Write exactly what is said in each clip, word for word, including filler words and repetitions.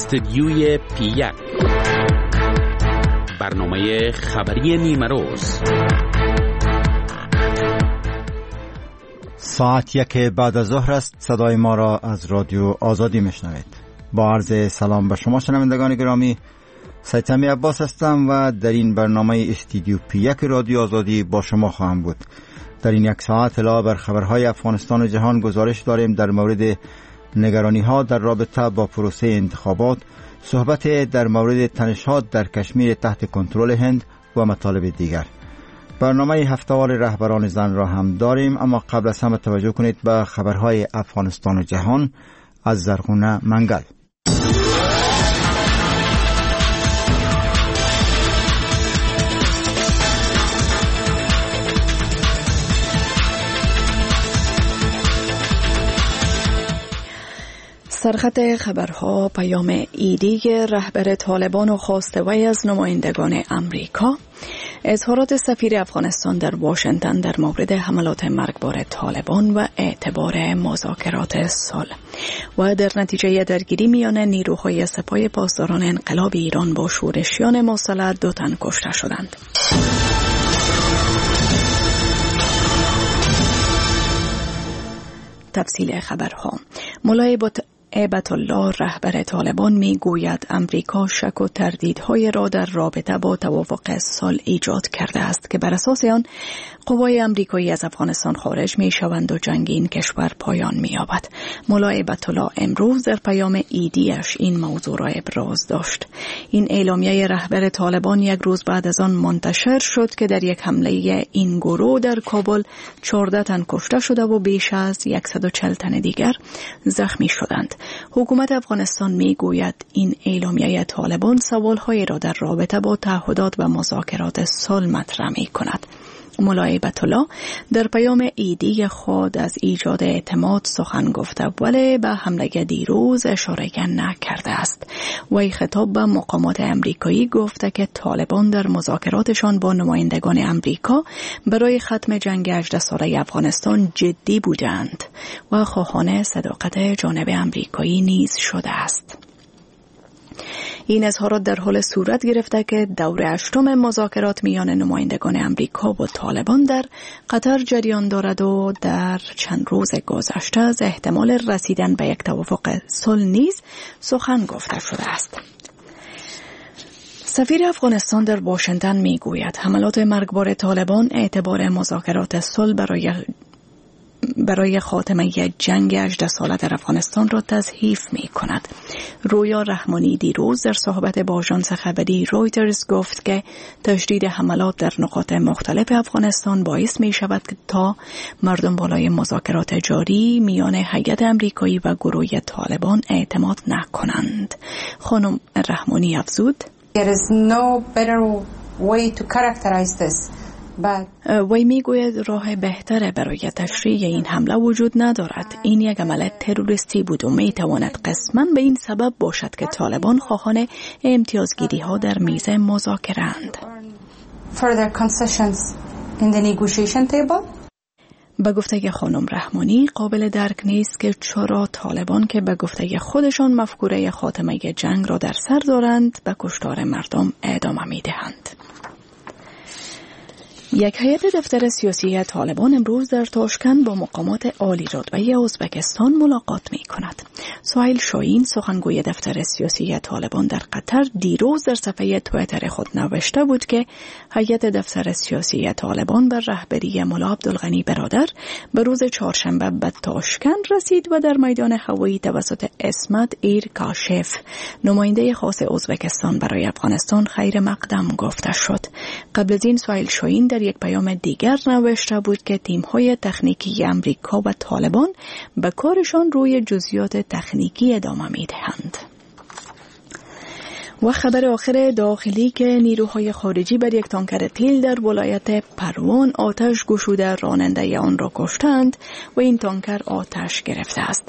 استدیوی پی یک، برنامه خبری نیمه روز. ساعت یک بعد از ظهر است. صدای ما را از رادیو آزادی میشنوید. با عرض سلام به شما شنوندگان گرامی، سیدسمی عباس هستم و در این برنامه استودیو پی یک رادیو آزادی با شما خواهم بود. در این یک ساعت علاوه بر خبرهای افغانستان و جهان گزارش داریم در مورد نگرانی ها در رابطه با پروسه انتخابات، صحبت در مورد تنش‌ها در کشمیر تحت کنترل هند و مطالب دیگر. برنامه هفته‌وار رهبران زن را هم داریم، اما قبل از همه توجه کنید به خبرهای افغانستان و جهان از زرغونه منگل. سرخط خبرها پیام ایدی رهبر طالبان و خواسته وی از نمایندگان امریکا، اظهارات سفیر افغانستان در واشنگتن در مورد حملات مرگبار طالبان و اعتبار مذاکرات صلح و در نتیجه درگیری میان نیروهای سپاه پاسداران انقلاب ایران با شورشیان مسلح دو تن کشته شدند. تفصیل خبرها. مولای هیبت الله رهبر طالبان می گوید امریکا شک و تردیدهای را در رابطه با توافق صلح ایجاد کرده است که بر اساس آن قوای امریکایی از افغانستان خارج می شوند و جنگ این کشور پایان می یابد. مولای هیبت الله امروز در پیام ایدیش این موضوع را ابراز داشت. این اعلامیه رهبر طالبان یک روز بعد از آن منتشر شد که در یک حمله این گروه در کابل چهارده تن کشته شده و بیش از صد و چهل تن دیگر زخمی شدند. حکومت افغانستان می گوید این اعلامیه طالبان سوالهایی را در رابطه با تعهدات و مذاکرات صلح مطرح می کند. مولای هیبت الله در پیام ایدی خود از ایجاد اعتماد سخن گفته ولی به حمله دیروز اشاره نکرده است. وی خطاب به مقامات امریکایی گفته که طالبان در مذاکراتشان با نمایندگان امریکا برای ختم جنگ هجده ساله افغانستان جدی بودند و خواهان صداقت جانب امریکایی نیز شده است. این اظهارات در حال صورت گرفته که دور هشتم مذاکرات میان نمایندگان امریکا و طالبان در قطر جریان دارد و در چند روز گذشته از احتمال رسیدن به یک توافق صلح نیز سخن گفته شده است. سفیر افغانستان در واشنگتن میگوید حملات مرگبار طالبان اعتبار مذاکرات صلح برای برای خاتمه جنگ هجده ساله در افغانستان را تضعیف می کند. رویا رحمانی دیروز در صحبت با آژانس خبری رویترز گفت که تشدید حملات در نقاط مختلف افغانستان باعث می شود که تا مردم بالای مذاکرات جاری میان هیئت امریکایی و گروه طالبان اعتماد نکنند. خانم رحمانی افزود: There is no better way to characterize this. وی میگوید راه بهتره برای تشریح این حمله وجود ندارد. این یک عمل تروریستی بود و میتواند قسماً به این سبب باشد که طالبان خواهان امتیازگیری ها در میز مذاکره اند. Further concessions in the negotiation table. به گفته خانم رحمانی قابل درک نیست که چرا طالبان که به گفته خودشان مفکوره خاتمه جنگ را در سر دارند به کشتار مردم ادامه میدهند. یک هیئت دفتر سیاسی طالبان امروز در تاشکند با مقامات عالی رتبه ازبکستان ملاقات می کند. سهیل شاهین سخنگوی دفتر سیاسی طالبان در قطر دیروز در صفحه توییتر خود نوشته بود که هیئت دفتر سیاسی طالبان بر رهبری ملا عبدالغنی برادر به روز چهارشنبه به تاشکند رسید و در میدان هوایی توسط اسمت ایر کاشف نماینده خاص ازبکستان برای افغانستان خیر مقدم گفته شد. قبل از این سهیل شاهین در یک پیام دیگر نوشته بود که تیم‌های تکنیکی امریکا و طالبان به کارشان روی جزئیات تکنیکی ادامه می‌دهند. و خبر آخر داخلی که نیروهای خارجی بر یک تانکر تیل در ولایت پروان آتش گشوده راننده آن را کشتند و این تانکر آتش گرفته است.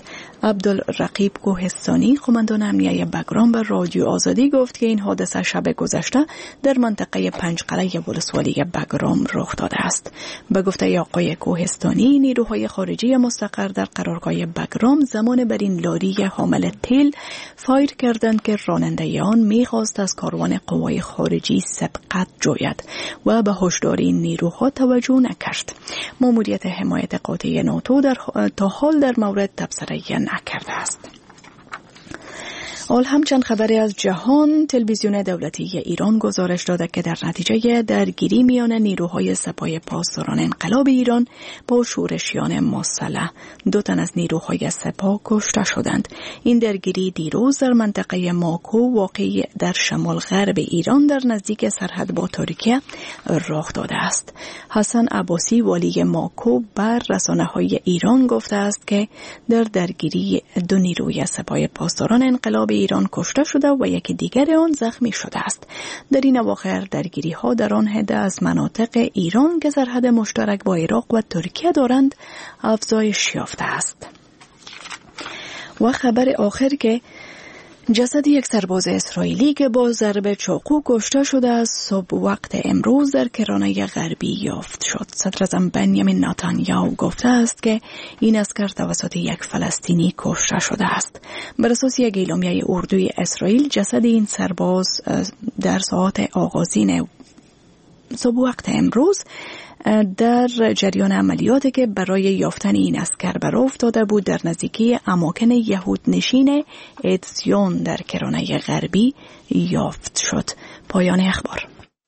عبدالرقیب کوهستانی قماندان امنیه بگرام به رادیو آزادی گفت که این حادثه شب گذشته در منطقه پنجقلعه ولسوالی بگرام رخ داده است. به گفته آقای کوهستانی، نیروهای خارجی مستقر در قرارگاه بگرام زمان بر این لاری حامل تیل فایر کردند که راننده آن می‌خواست از کاروان قوای خارجی سبقت جوید و به هشداری نیروها توجه نکرد. ماموریت حمایت قاطع ناتو در تا حال در مورد تبصره نکرده است. حال همچند خبری از جهان، تلویزیون دولتی ایران گزارش داده که در نتیجه درگیری میان نیروهای سپاه پاسداران انقلاب ایران با شورشیان مسلح دو تن از نیروهای سپاه کشته شدند. این درگیری دیروز در منطقه ماکو واقع در شمال غرب ایران در نزدیک سرحد با ترکیه رخ داده است. حسن عباسی والی ماکو بر رسانه‌های ایران گفته است که در درگیری دو نیروی سپاه پاسداران انقلاب ایران کشته شده و یکی دیگر آن زخمی شده است. در این اواخر درگیری ها در آن حده از مناطق ایران که سرحد مشترک با عراق و ترکیه دارند افزایش یافته است. و خبر آخر که جسد یک سرباز اسرائیلی که با ضرب چاقو کشته شده از صبح وقت امروز در کرانه غربی یافت شد. صدر اعظم بنیامین نتانیاهو گفته است که این عسکر توسط یک فلسطینی کشته شده است. بر اساس یک اعلامیه اردوی اسرائیل، جسد این سرباز در ساعات آغازین صبح وقت امروز در جریان عملیاتی که برای یافتن این عسکر بر افتاده بود در نزدیکی اماکن یهود نشین اتزیون در کرانه غربی یافت شد. پایان اخبار.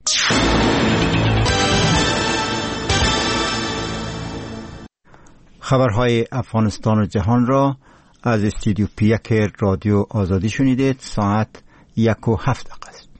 خبرهای افغانستان و جهان را از استودیو پی یک رادیو آزادی شنیدید. ساعت یک و هفت دقیقه است.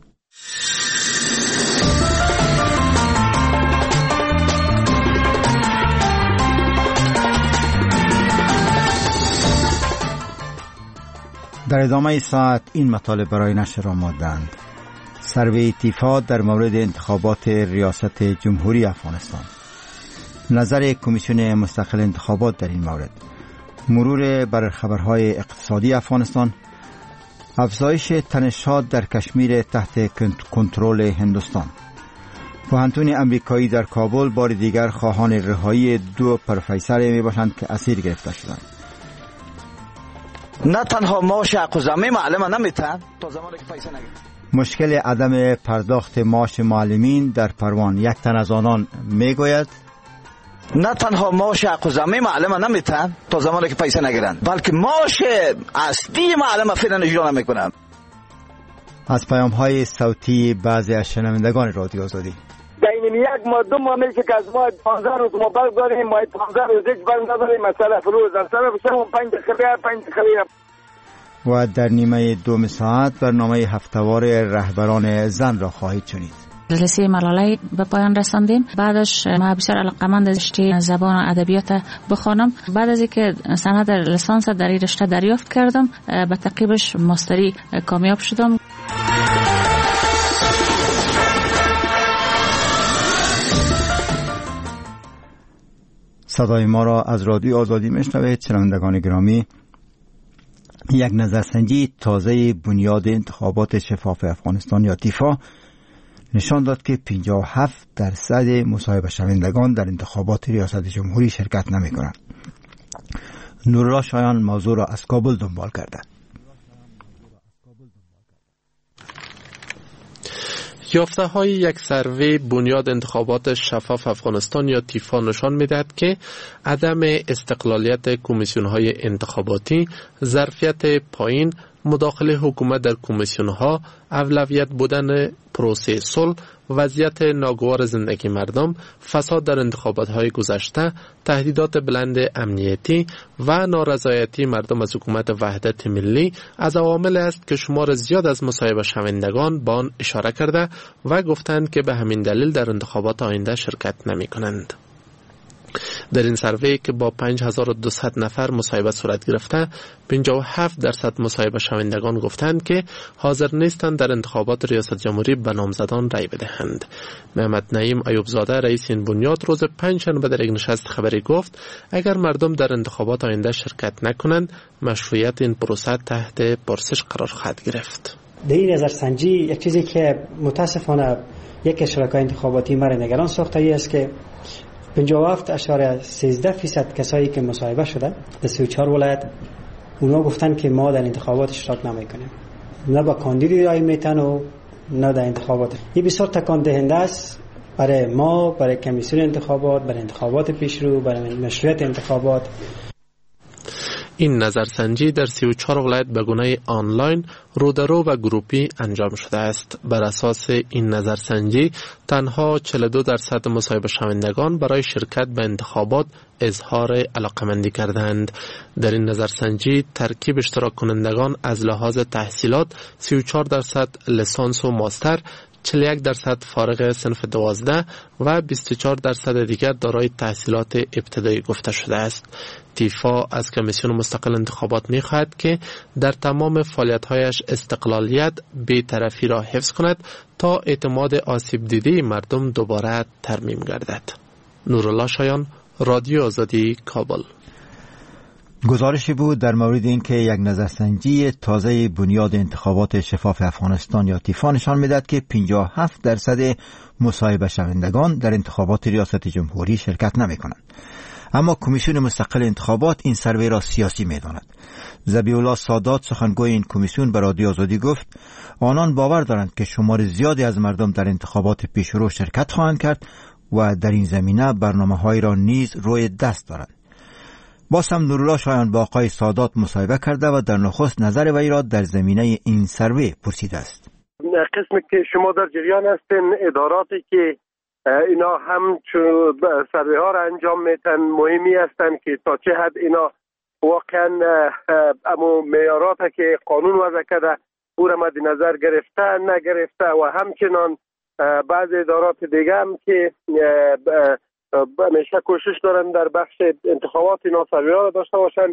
در ادامه ساعت این مطالب برای نشر آمادند. سروی تیفا در مورد انتخابات ریاست جمهوری افغانستان، نظر کمیسیون مستقل انتخابات در این مورد، مرور بر خبرهای اقتصادی افغانستان، افزایش تنش‌ها در کشمیر تحت کنترل هندوستان، پوهنتون امریکایی در کابل بار دیگر خواهان رهایی دو پروفسور می باشند که اسیر گرفته شدند. نه تنها معاش حق و زمین معلم نمیتن تا زمانی که پیسه نگیرن. مشکل عدم پرداخت معاش معلمین در پروان، یک تن از آنان میگوید نه تنها معاش حق و زمین معلم نمیتن تا زمانی که پیسه نگیرن، بلکه معاش اصلی معلم فعلا اجرا نمیکنن. از پیام های صوتی بعضی از شنوندگان رادیو آزادی. این یک ما دو معامل که از ما پانزده روز ما برگ داریم، ما پانزده روز هیچ برگ نداریم، مسئله فروز در سر بسیار پنج دقیقه پنج دقیقه. و در نیمه دوم ساعت برنامه هفتهوار رهبران زن را خواهید شنید. جلسه ملاله به پایان رساندیم. بعدش ما بسیار علاقه‌مند رشته زبان و ادبیات بخوانم. بعد از اینکه سند لیسانس در این رشته دریافت کردم، به تعقیبش ماستری کامیاب شدم. صدای ما را از رادیو آزادی میشنوید. شنوندگان گرامی، یک نظرسنجی تازه بنیاد انتخابات شفاف افغانستان یا تیفا نشان داد که پنجاه و هفت درصد مصاحبه شوندگان در انتخابات ریاست جمهوری شرکت نمی کنند. نورالله شایان موضوع را از کابل دنبال کرده. یافته های یک سروی بنیاد انتخابات شفاف افغانستان یا تیفا نشان می‌دهد که عدم استقلالیت کمیسیون های انتخاباتی، ظرفیت پایین، مداخله حکومت در کمیسیون ها، اولویت بودن پروسه صلح، وضعیت ناگوار زندگی مردم، فساد در انتخابات های گذشته، تهدیدات بلند امنیتی و نارضایتی مردم از حکومت وحدت ملی از عوامل است که شمار زیاد از مصاحبه شوندگان به آن اشاره کرده و گفتند که به همین دلیل در انتخابات آینده شرکت نمی کنند. در این سروی که با پنج هزار و دویست نفر مصاحبه صورت گرفته، پنجاه و هفت درصد مصاحبه شوندگان گفتند که حاضر نیستند در انتخابات ریاست جمهوری به نامزدان رای بدهند. محمد نعیم ایوب زاده رئیس این بنیاد روز پنجشنبه در یک نشست خبری گفت اگر مردم در انتخابات آینده شرکت نکنند مشروعیت این پروسه تحت پرسش قرار خواهد گرفت. در این نظرسنجی یک چیزی که متاسفانه یک شرکای انتخاباتی مرا نگران ساخته است که پنجاه و هفت اشاره سیزده فیصد کسایی که مصاحبه شده در سی و چهار ولایت اونا گفتن که ما در انتخابات اشتراک نمیکنیم، نه با کاندیدی رای میتن و نه در انتخابات. این بسیار تکان دهنده است برای ما، برای کمیسیون انتخابات، برای انتخابات پیشرو، برای مشروعیت انتخابات. این نظرسنجی در سی و چهار ولایت به گونه آنلاین، رودرو و گروپی انجام شده است. بر اساس این نظرسنجی تنها چهل و دو درصد مصاحبه شوندگان برای شرکت به انتخابات اظهار علاقمندی کردند. در این نظرسنجی ترکیب اشتراک کنندگان از لحاظ تحصیلات سی و چهار درصد لیسانس و ماستر، چهل و یک درصد فارغ صنف دوازده و بیست و چهار درصد دیگر دارای تحصیلات ابتدایی گفته شده است. تیفا از کمیسیون مستقل انتخابات می خواهد که در تمام فعالیت‌هایش استقلالیت، بی‌طرفی را حفظ کند تا اعتماد آسیب دیده مردم دوباره ترمیم گردد. نورالله شایان، رادیو آزادی، کابل. گزارشی بود در مورد اینکه یک نظرسنجی تازه بنیاد انتخابات شفاف افغانستان یا تیفا نشان می‌دهد که پنجاه و هفت درصد مصاحبه شوندگان در انتخابات ریاست جمهوری شرکت نمی‌کنند. اما کمیسیون مستقل انتخابات این سروی را سیاسی می‌داند. ذبیح الله سادات، سخنگوی این کمیسیون، به رادیو آزادی گفت آنان باور دارند که شمار زیادی از مردم در انتخابات پیشرو شرکت خواهند کرد و در این زمینه برنامه‌هایی را نیز روی دست دارند. باز هم نورالله شایان با آقای سادات مصاحبه کرده و در نخست نظر وی را در زمینه این سروی پرسیده است. قسمی که شما در جریان هستین، اداراتی که اینا هم سروی ها را انجام میتن مهمی هستند که تا چه حد اینا واقعا امو معیارات که قانون وضع کرده او را مد نظر گرفته نگرفته و همچنان بعض ادارات دیگه هم که همیشه کوشش دارن در بخش انتخابات اینا سروی ها را داشته باشن.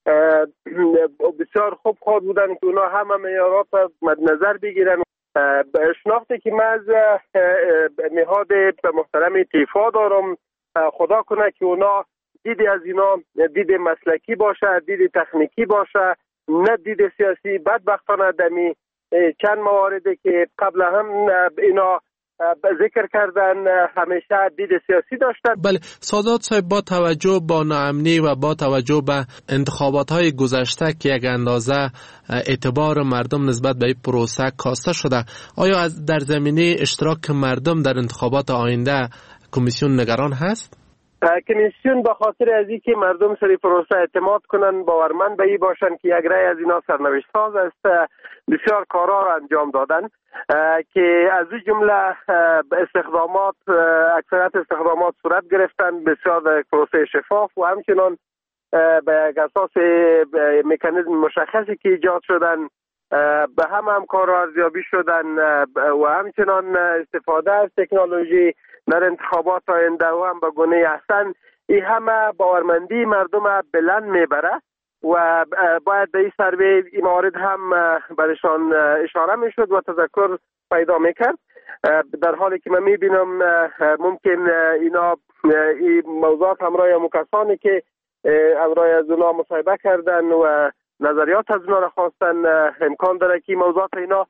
بسیار خوب خواهد بودن که اونا همه معیارات را مد نظر بگیرن. شناختی که من از نهاد محترم تیفا دارم، خدا کنه که اونا دیدی از اینا دید مسلکی باشه، دید تکنیکی باشه، نه دید سیاسی. بدبختانه دمی چند مواردی که قبل هم اینا ذکر کردن همیشه دید سیاسی داشتن. بله سادات صاحب، با توجه با ناامنی و با توجه به انتخابات های گذشته که یک اندازه اعتبار مردم نسبت به این پروسه کاسته شده، آیا از در زمینه اشتراک مردم در انتخابات آینده کمیسیون نگران هست؟ کمیسیون به خاطر از اینکه مردم سری پروسه اعتماد کنن، باورمند به این باشن که یک رای از اینا سرنوشت ساز است، بسیار کارا را انجام دادن که از این جمله استخدامات، اکثریت استخدامات صورت گرفتن بسیار در پروسه شفاف و همچنان به اساس مکانیزم مشخصی که ایجاد شدن به هم هم کار ارزیابی شدن و همچنان استفاده از تکنولوژی در انتخابات آینده و هم به گونه احسن. این همه باورمندی مردم بلند میبره و باید به این سروی این موارد هم برشان اشاره میشد و تذکر پیدا میکرد، در حالی که من میبینم ممکن اینا این موضوعات همراه همون کسانی که همراه از اونا مصاحبه کردن و نظریات از اونا را خواستن امکان داره که موضوعات اینا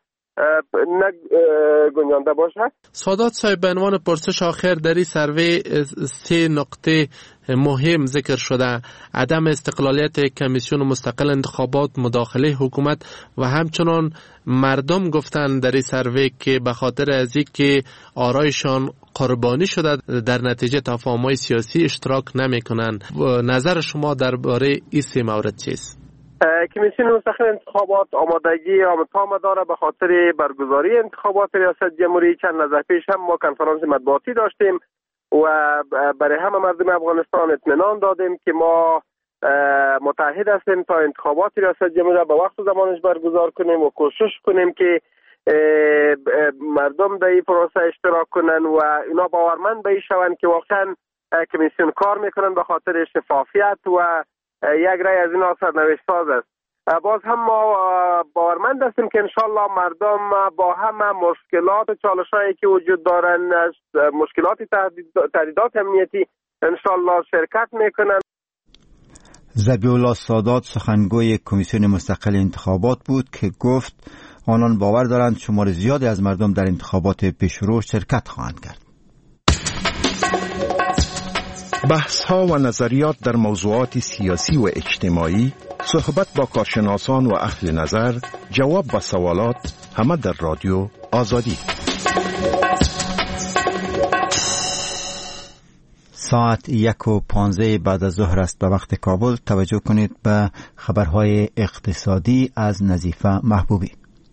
نگنجانده باشد. سادات صاحب، به عنوان پرسش آخر در این سروی سه نقطه مهم ذکر شده: عدم استقلالیت کمیسیون مستقل انتخابات، مداخله حکومت و همچنان مردم گفتن در این سروی که به خاطر از اینکه آرایشان قربانی شده در نتیجه تفاهم‌های سیاسی اشتراک نمی‌کنند. نظر شما درباره این سه مورد چیست؟ کمیسیون مستقل انتخابات آمادگی تام داره به خاطر برگزاری انتخابات ریاست جمهوری. چند لحظه پیش هم ما کنفرانس مطبوعاتی داشتیم و برای همه مردم افغانستان اطمینان دادیم که ما متحد هستیم تا انتخابات ریاست جمهوری به وقت و زمانش برگزار کنیم و کوشش کنیم که مردم در این پروسه اشتراک کنن و اینا باورمند به این شوند که واقعا کمیسیون کار میکنن به خاطر شفافیت و یک رای از اینا سرنوشت ساز است. باز هم ما باورمند هستیم که انشالله مردم با همه مشکلات و چالش‌هایی که وجود دارن، مشکلات تهدیدات امنیتی، انشالله شرکت میکنن. ذبیح الله سادات سخنگوی کمیسیون مستقل انتخابات بود که گفت آنان باور دارند شمار زیادی از مردم در انتخابات پیشرو شرکت خواهند کرد. بحث ها و نظریات در موضوعات سیاسی و اجتماعی، صحبت با کارشناسان و اهل نظر، جواب به سوالات، همه در رادیو آزادی. ساعت یک و پانزده بعد از ظهر است به وقت کابل. توجه کنید به خبرهای اقتصادی از نظیفه محبوبی.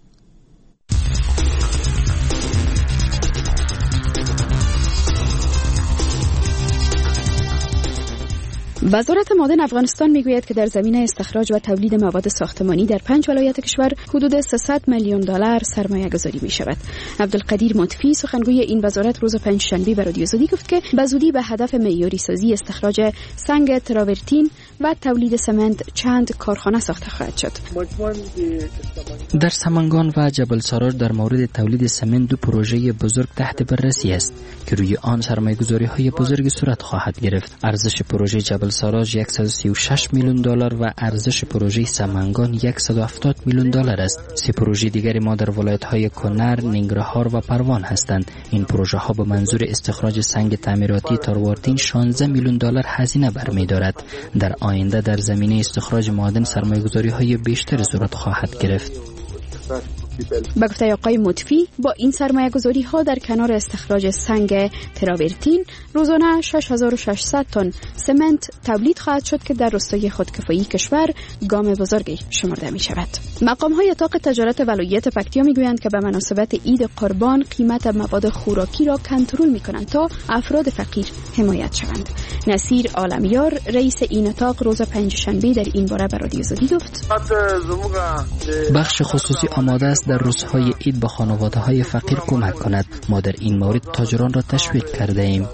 وزارت معدن افغانستان میگوید که در زمینه استخراج و تولید مواد ساختمانی در پنج ولایت کشور حدود سیصد میلیون دلار سرمایه گذاری می شود. عبدالقدیر مطفی سخنگوی این وزارت روز پنجشنبه به رادیو آزادی گفت که به زودی به هدف معیاری سازی استخراج سنگ تراورتین و تولید سمنت چند کارخانه ساخته خواهد شد. در سمنگان و جبل سارار در مورد تولید سمنت دو پروژه بزرگ تحت بررسی است که روی آن سرمایه‌گذاری‌های بزرگی صورت خواهد گرفت. ارزش پروژه جبل ساراج صد و سی و شش میلیون دلار و ارزش پروژه سمنگان صد و هفتاد میلیون دلار است. سه پروژه دیگری ما در ولایت‌های کنر، ننگرهار و پروان هستند. این پروژه ها به منظور استخراج سنگ تعمیراتی تراورتین شانزده میلیون دلار هزینه برمی‌دارد. در آینده در زمینه استخراج معادن سرمایه‌گذاری‌های بیشتر صورت خواهد گرفت. با گفته آقای مطفی با این سرمایه گذاری ها در کنار استخراج سنگ تراورتین روزانه شش هزار و ششصد تن سمنت تولید خواهد شد که در راستای خودکفایی کشور گام بزرگی شمرده می شود. مقام های اتاق تجارت ولایت پکتیا می گویند که به مناسبت عید قربان قیمت مواد خوراکی را کنترل می کنند تا افراد فقیر حمایت شوند. نصیر عالمیار رئیس این اتاق روز پنجشنبه در این باره به رادیو آزادی گفت بخش خصوصی آماده است در روزهای عید به خانواده‌های فقیر کمک کند. ما در این مورد تاجران را تشویق کرده ایم.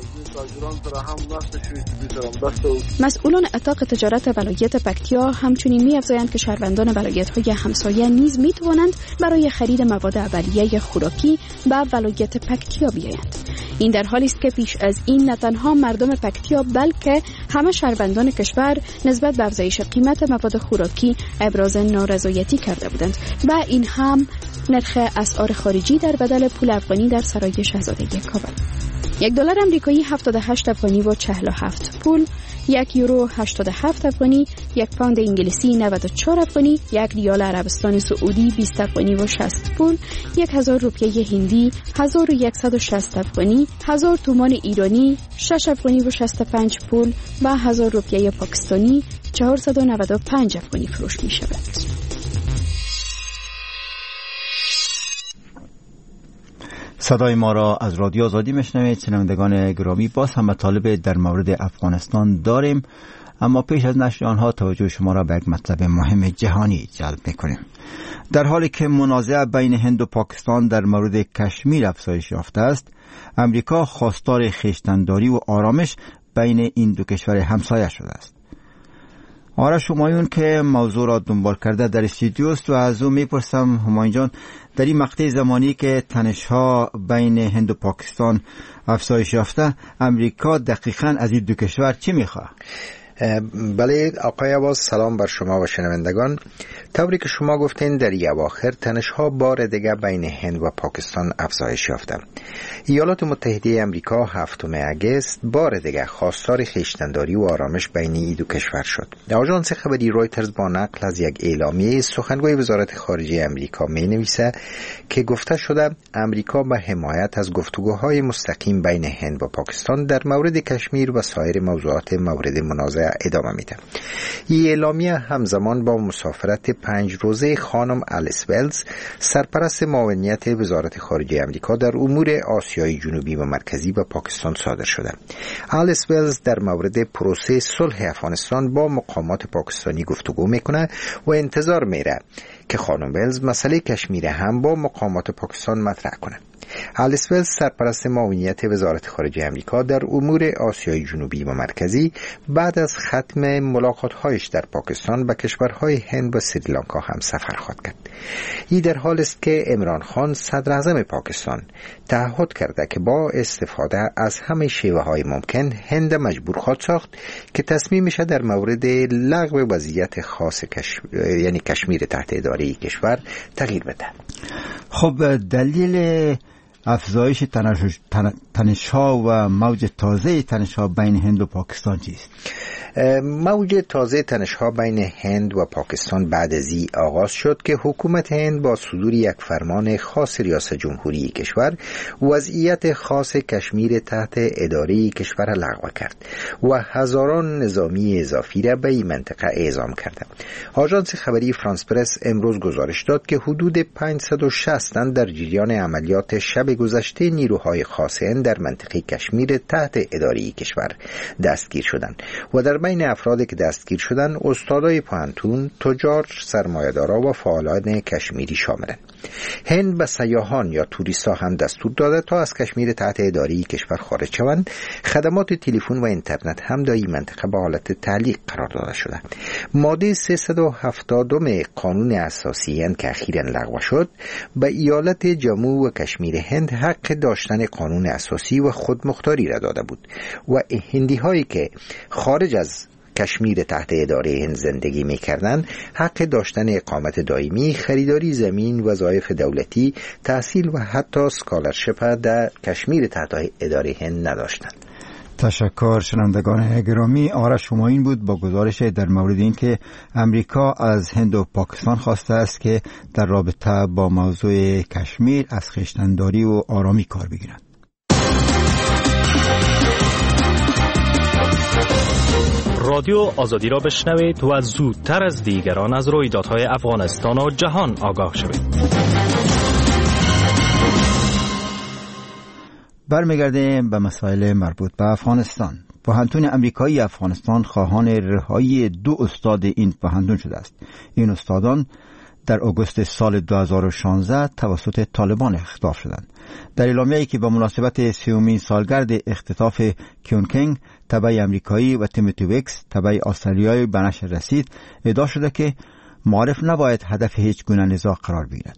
مسئولان اتاق تجارت ولایت پکتیا همچنین می‌افزایند که شهروندان ولایت‌های همسایه نیز می‌توانند برای خرید مواد اولیه خوراکی به ولایت پکتیا بیایند. این در حالی است که پیش از این نه تنها مردم پکتیا بلکه همه شهروندان کشور نسبت به افزایش قیمت مواد خوراکی ابراز نارضایتی کرده بودند و این هم نرخ اسعار خارجی در بدل پول افغانی در سرای شاهزاده کابل. یک دلار آمریکایی هفتاد و هشت افغانی و چهل و هفت پول، یک یورو هشتاد و هفت افغانی، یک پوند انگلیسی نود و چهار افغانی، یک ریال عربستان سعودی بیست افغانی و شصت پول، یک هزار روپیه هندی هزار و صد و شصت افغانی، هزار تومان ایرانی شش افغانی و شصت و پنج پول و هزار روپیه پاکستانی چهارصد و نود و پنج افغانی فروش می شود. صدای ما را از رادیو آزادی میشنوید. شنوندگان گرامی، باز هم مطالب در مورد افغانستان داریم، اما پیش از نشر آنها توجه شما را به یک مطلب مهم جهانی جلب میکنیم. در حالی که منازعه بین هند و پاکستان در مورد کشمیر افزایش یافته است، امریکا خواستار خویشتن‌داری و آرامش بین این دو کشور همسایه شده است. آرش همایون که موضوع را دنبال کرده در استودیو است و از او میپرسم همایون جان، در این مقطع زمانی که تنش‌ها بین هند و پاکستان افزایش یافته، امریکا دقیقاً از این دو کشور چی میخواد؟ بله آقای عباس، سلام بر شما و شنوندگان. طوری که شما گفتین در این اواخر تنش‌ها بار دیگر بین هند و پاکستان افزایش یافته. ایالات متحده آمریکا هفتم اگست بار دیگر خواستار خویشتن‌داری و آرامش بین این دو کشور شد. آژانس خبری رویترز با نقل از یک اعلامیه سخنگوی وزارت خارجه آمریکا می‌نویسد که گفته شده آمریکا به حمایت از گفتگوهای مستقیم بین هند و پاکستان در مورد کشمیر و سایر موضوعات مورد منازعه ادامه میده. این اعلامیه همزمان با مسافرت پنج روزه خانم آلیس ولز، سرپرست معاونیت وزارت خارجه آمریکا در امور آسیای جنوبی و مرکزی به پاکستان صادر شده. آلیس ولز در مورد پروسه صلح افغانستان با مقامات پاکستانی گفتگو میکنه و انتظار میره که خانم ولز مسئله کشمیر هم با مقامات پاکستان مطرح کنه. الیس ولز سرپرست معاونیت وزارت خارجه آمریکا در امور آسیای جنوبی و مرکزی بعد از ختم ملاقات‌هایش در پاکستان به کشورهای هند و سریلانکا هم سفر خواهد کرد. این در حال است که عمران خان صدر اعظم پاکستان تعهد کرده که با استفاده از همه شیوه‌های ممکن هند مجبور خواهد ساخت که تصمیمش در مورد لغو وضعیت خاص کشمیر یعنی کشمیر تحت اداره کشور تغییر بده. خب دلیل افزایش تنش‌ها و موج تازه تنش‌ها بین هند و پاکستان چیست؟ موج تازه تنش‌ها بین هند و پاکستان بعد از این آغاز شد که حکومت هند با صدور یک فرمان خاص ریاست جمهوری کشور وضعیت خاص کشمیر تحت اداره کشور لغو کرد و هزاران نظامی اضافی را به این منطقه اعزام کرد. آژانس خبری فرانس پرس امروز گزارش داد که حدود پانصد و شصت تن در جریان عملیات شب گذشته نیروهای خاص هند در منطقه کشمیر تحت اداره کشور دستگیر شدند و در بین افرادی که دستگیر شدند استادای پوهنتون، تجار، سرمایه‌دارا و فعالان کشمیری شاملند. هند به سیاحان یا توریستا هم دستور داده تا از کشمیر تحت اداره کشور خارج شوند. خدمات تلفن و اینترنت هم در این منطقه به حالت تعلیق قرار داده شده. ماده سیصد و هفتاد قانون اساسی هند که اخیراً لغو شد به ایالت جموں و کشمیر هند حق داشتن قانون اساسی و خودمختاری را داده بود و هندی هایی که خارج از کشمیر تحت اداره هند زندگی می‌کردند حق داشتن اقامت دائمی، خریداری زمین، وظایف دولتی، تحصیل و حتی اسکالرشپ در کشمیر تحت اداره هند نداشتند. تشکر. شنوندگان گرامی، آرش همایون بود با گزارش در مورد این که امریکا از هند و پاکستان خواسته است که در رابطه با موضوع کشمیر از خویشتن‌داری و آرامی کار بگیرند. رادیو آزادی را بشنوید و زودتر از دیگران از رویدادهای افغانستان و جهان آگاه شوید. برمیگردیم به مسائل مربوط به افغانستان. پوهنتون امریکایی افغانستان خواهان رهایی دو استاد این پوهنتون شده است. این استادان در آگوست سال دو هزار و شانزده توسط طالبان اختطاف شدند. در اعلامیه‌ای که به مناسبت سیومین سالگرد اختطاف کیون کنگ تبع امریکایی و تیموتی ویکس تبع استرالیایی به نشر رسید، ادعا شده که معارف نباید هدف هیچ گونه نزاع قرار بگیرد.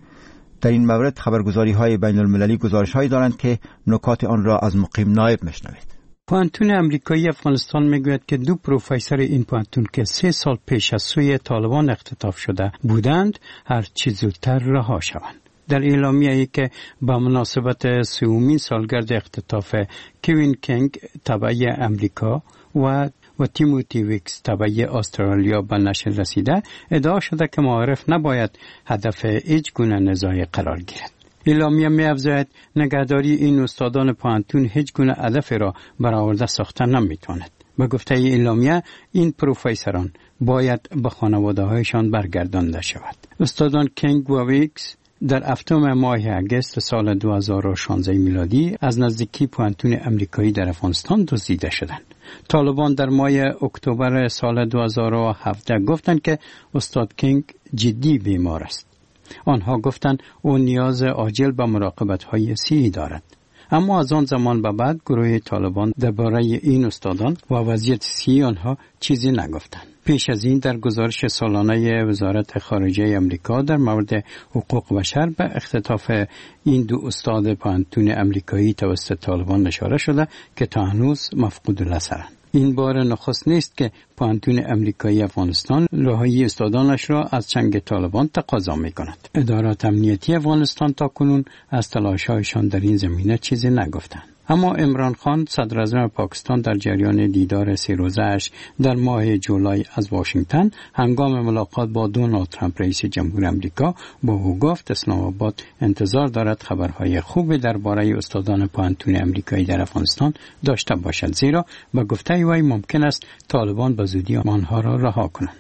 در این مورد خبرگزاری‌های بین المللی گزارش‌هایی دارند که نکات آن را از مقیم نایب میشنوید. پوهنتون امریکایی افغانستان میگوید که دو پروفسور این پوهنتون که سه سال پیش از سوی طالبان اختطاف شده بودند هر چه زودتر رها شوند. در اعلامیه‌ای که با مناسبت سومین سالگرد اختطاف کیون کنگ تبع امریکا و و تیموتی ویکس تبع استرالیا به نشر رسیده، ادعا شده که معارف نباید هدف هیچ گونه نزاعی قرار گیرد. اعلامیه می افزاید نگهداری این استادان پوهنتون هیچ گونه هدف را برآورده ساخته نمیتواند. به گفته اعلامیه این پروفسوران باید به خانواده هایشان برگردانده شود. استادان کنگ و ویکس در هفتم ماه اگست سال دو هزار و شانزده میلادی از نزدیکی پوهنتون امریکایی در افغانستان دزدیده شدند. طالبان در ماه اکتبر سال دو هزار و هفده گفتند که استاد کنگ جدی بیمار است. آنها گفتند او نیاز عاجل به مراقبت‌های صحی دارد. اما از آن زمان به بعد گروه طالبان درباره این استادان و وضعیت صحی آنها چیزی نگفتند. پیش از این در گزارش سالانه وزارت خارجه آمریکا در مورد حقوق بشر به اختطاف این دو استاد پوهنتون امریکایی توسط طالبان اشاره شده که تا هنوز مفقود الاثرند. این بار نخست نیست که پوهنتون امریکایی افغانستان رهایی استادانش را از چنگ طالبان تقاضا می کند. ادارات امنیتی افغانستان تا کنون از تلاش‌هایشان در این زمینه چیزی نگفتند. اما عمران خان صدر اعظم پاکستان در جریان دیدار سه روزه‌اش در ماه جولای از واشنگتن هنگام ملاقات با دونالد ترامپ رئیس جمهور آمریکا با او گفت اسلام آباد انتظار دارد خبرهای خوب درباره استادان پوهنتون امریکایی در افغانستان داشته باشد، زیرا به گفته وی ممکن است طالبان به زودی آنها را رها کنند.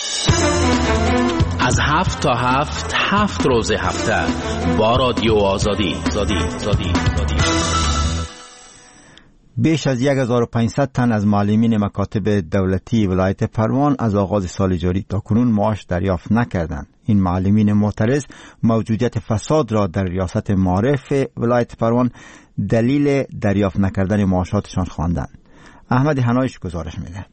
از هفت تا هفت هفت روز هفته با رادیو آزادی. زادی. زادی. زادی. بیش از هزار و پانصد تن از معلمین مکاتب دولتی ولایت پروان از آغاز سال جاری تا کنون معاش دریافت نکردند. این معلمین معترض موجودیت فساد را در ریاست معارف ولایت پروان دلیل دریافت نکردن معاشاتشان خواندند. احمد حنایش گزارش می‌دهد.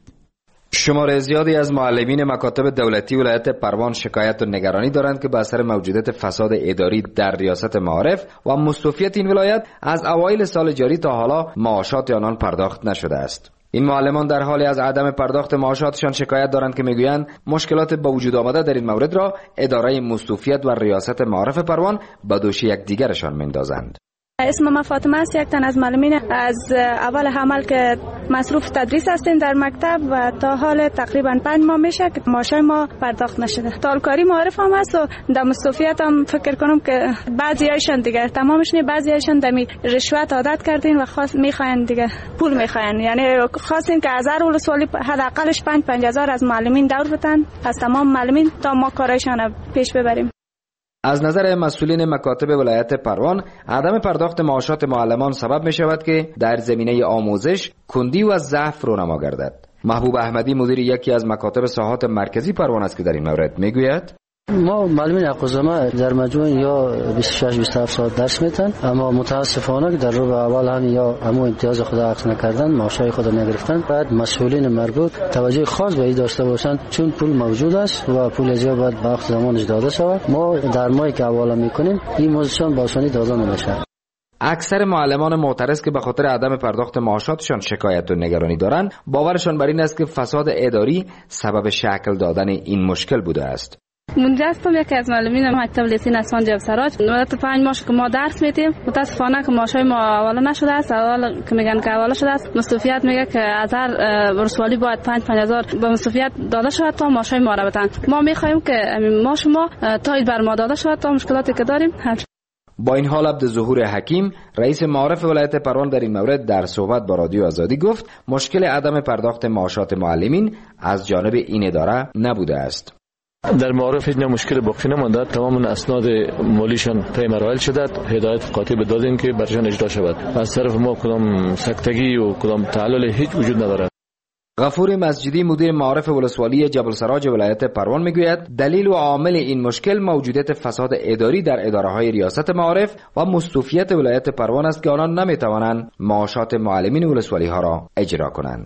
شمار زیادی از معلمین مکاتب دولتی ولایت پروان شکایت و نگرانی دارند که به اثر موجودیت فساد اداری در ریاست معارف و مستوفیت این ولایت از اوایل سال جاری تا حالا معاشات آنان پرداخت نشده است. این معلمان در حالی از عدم پرداخت معاشاتشان شکایت دارند که میگویند مشکلات با وجود آمده در این مورد را اداره مستوفیت و ریاست معارف پروان به دوش یکدیگرشان میندازند. اسم ما فاطمه است، یک تن از معلمین از اول حمل که مصروف تدریس هستیم در مکتب و تا حال تقریبا پنج ماه میشه که معاشای ما پرداخت نشده. تالکاری معارف هم هست و در مستوفیت هم فکر کنم که بعضی هایشان دیگه تمامش نه، بعضی هایشان دمی رشوت عادت کردین و خاص میخواین دیگه پول میخواین، یعنی خواستین که از هر ولسوالی حداقلش پنج پنج هزار از معلمین دور بتن از تمام معلمین تا ما کارایشان پیش ببریم. از نظر مسئولین مکاتب ولایت پروان عدم پرداخت معاشات معلمان سبب می شود که در زمینه آموزش کندی و ضعف رونما گردد. محبوب احمدی مدیر یکی از مکاتب ساحات مرکزی پروان است که در این مورد می گوید ما معلمین حقوق‌زما در مجموع یا بیست و شش بیست و هفت ساعت درس میتن، اما متاسفانه که در رو اول هم یا همون امتیاز خود عکس نکردن، معاشای خود نگرفتن. بعد مسئولین مربوط توجه خاص به این داشته باشند، چون پول موجود است و پول از باید به وقت زمانش داده شود. ما در ماهی که حواله میکنیم این موضوعشان با آسانی داده نمیشه. اکثر معلمان معترض که به خاطر عدم پرداخت معاشاتشان شکایت و نگرانی دارند، باورشان بر این است که فساد اداری سبب شکل دادن این مشکل بوده است. منجا هستم یکی از معلمین مکتب لیسین اسمان جبل سراج. مدت پنج ماه که ما درس میدیم، متاسفانه که معاشای ما حواله نشده است. اول که میگن که حواله شده است، مستوفیت میگه که از هر ولسوالی باید پنج پنج هزار به مستوفیت داده شود تا معاشای ما را بدن. ما میخوایم که معاش ما تا بر ما داده شود تا مشکلاتی که داریم حل. با این حال عبد الظهور حکیم رئیس معارف ولایت پروان در این مورد در صحبت با رادیو آزادی گفت مشکل عدم پرداخت معاشات معلمین از جانب این اداره نبوده است. در معارف هیچ مشکل باقی نمانده، تمام اسناد مالیشان طی مراحل شده، هدایت قاطع به دادیم که برشان اجرا شود. از طرف ما کدام سکتگی و کدام تعلل هیچ وجود ندارد. غفور مسجدی مدیر معارف ولسوالی جبل سراج ولایت پروان میگوید دلیل و عامل این مشکل موجودیت فساد اداری در اداره‌های ریاست معارف و مستوفیت ولایت پروان است که آنان نمیتوانند معاشات معلمین ولسوالی ها را اجرا کنند.